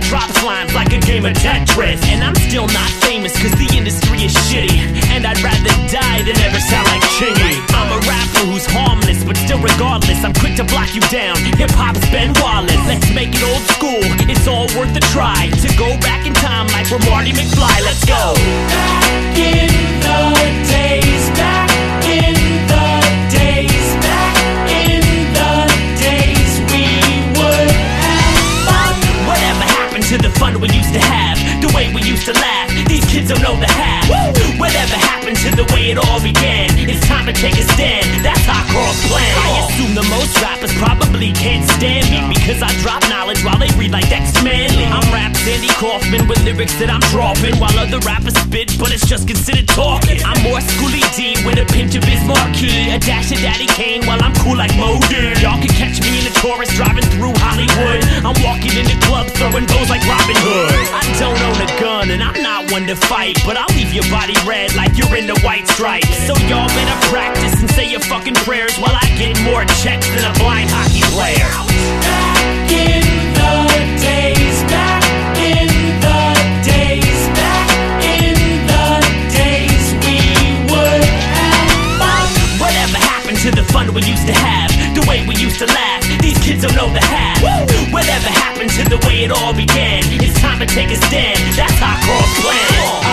drop slimes like a game of Tetris. And I'm still not famous cause the industry is shitty, and I'd rather die than ever sound like Chingy. I'm a rapper who's harmless, but still regardless, I'm quick to block you down. Hip-hop's Ben Wallace. Let's make it old school, it's all worth a try to go back in time like we're Marty McFly. Let's go. Back in the days, back in the days, back in the days we would have fun. Whatever happened to the fun we used to have, the way we used to laugh? These kids don't know the half. Whatever happened to the way it all began? It's time to take a stand, that's our cross plan. I assume the most rappers probably can't stand me because I drop knowledge while they read like Dex Manley. I'm rap Sandy Kaufman with lyrics that I'm dropping, while other rappers spit, but it's just considered talking. I'm more Schooly D with a pinch of his marquee, a dash of Daddy Kane while I'm cool like Mo did. Y'all can catch me in a Taurus driving through Hollywood. I'm walking into clubs throwing bows like Robin Hood. I don't own a gun and I'm not one to fight, but I'll leave your body red like you're in the white stripes. So y'all better practice and say your fucking prayers while I get more checks than a blind hockey player. Back in the days, back in the days, back in the days we would have fun. Whatever happened to the fun we used to have, the way we used to laugh? These kids don't know the half. Whatever happened to the way it all began? It's time to take a stand, that's our cross plan.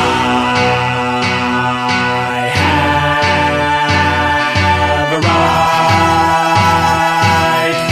I have arrived,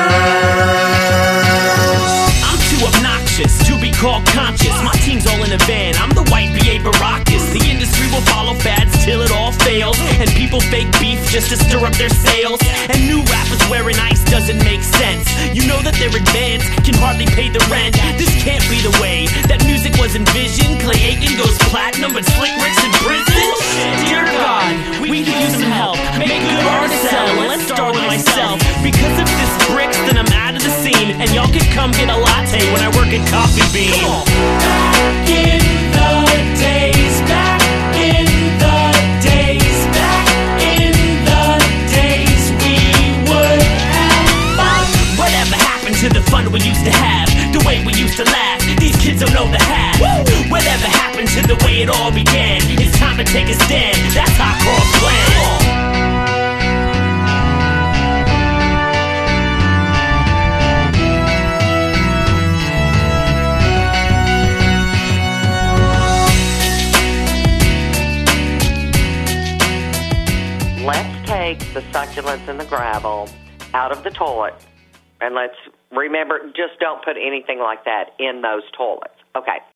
fuckers. I'm too obnoxious to be called conscious. My team's all in a van, I'm the white B A Baracus. The industry will follow fads till it all fails, and people fake beef just to stir up their sales. And new rappers wearing ice doesn't make sense. You know that they're advanced, can hardly pay the rent. This can't be the way that music was envisioned. Clay Aiken goes platinum, but Slick Rick's in prison. Dear God, we could use some help. Make good art to sell, and let's start with myself. Because if this bricks, then I'm out of the scene, and y'all can come get a latte when I work at Coffee Bean. Back in the days, back in the days, back in the days we would have fun. Whatever happened to the fun we used to have, the way we used to laugh? These kids don't know the half. Whatever happened to the way it all began? It's time to take a stand, that's our cross plan. Let's take the succulents and the gravel out of the toilet, and let's remember, just don't put anything like that in those toilets. Okay.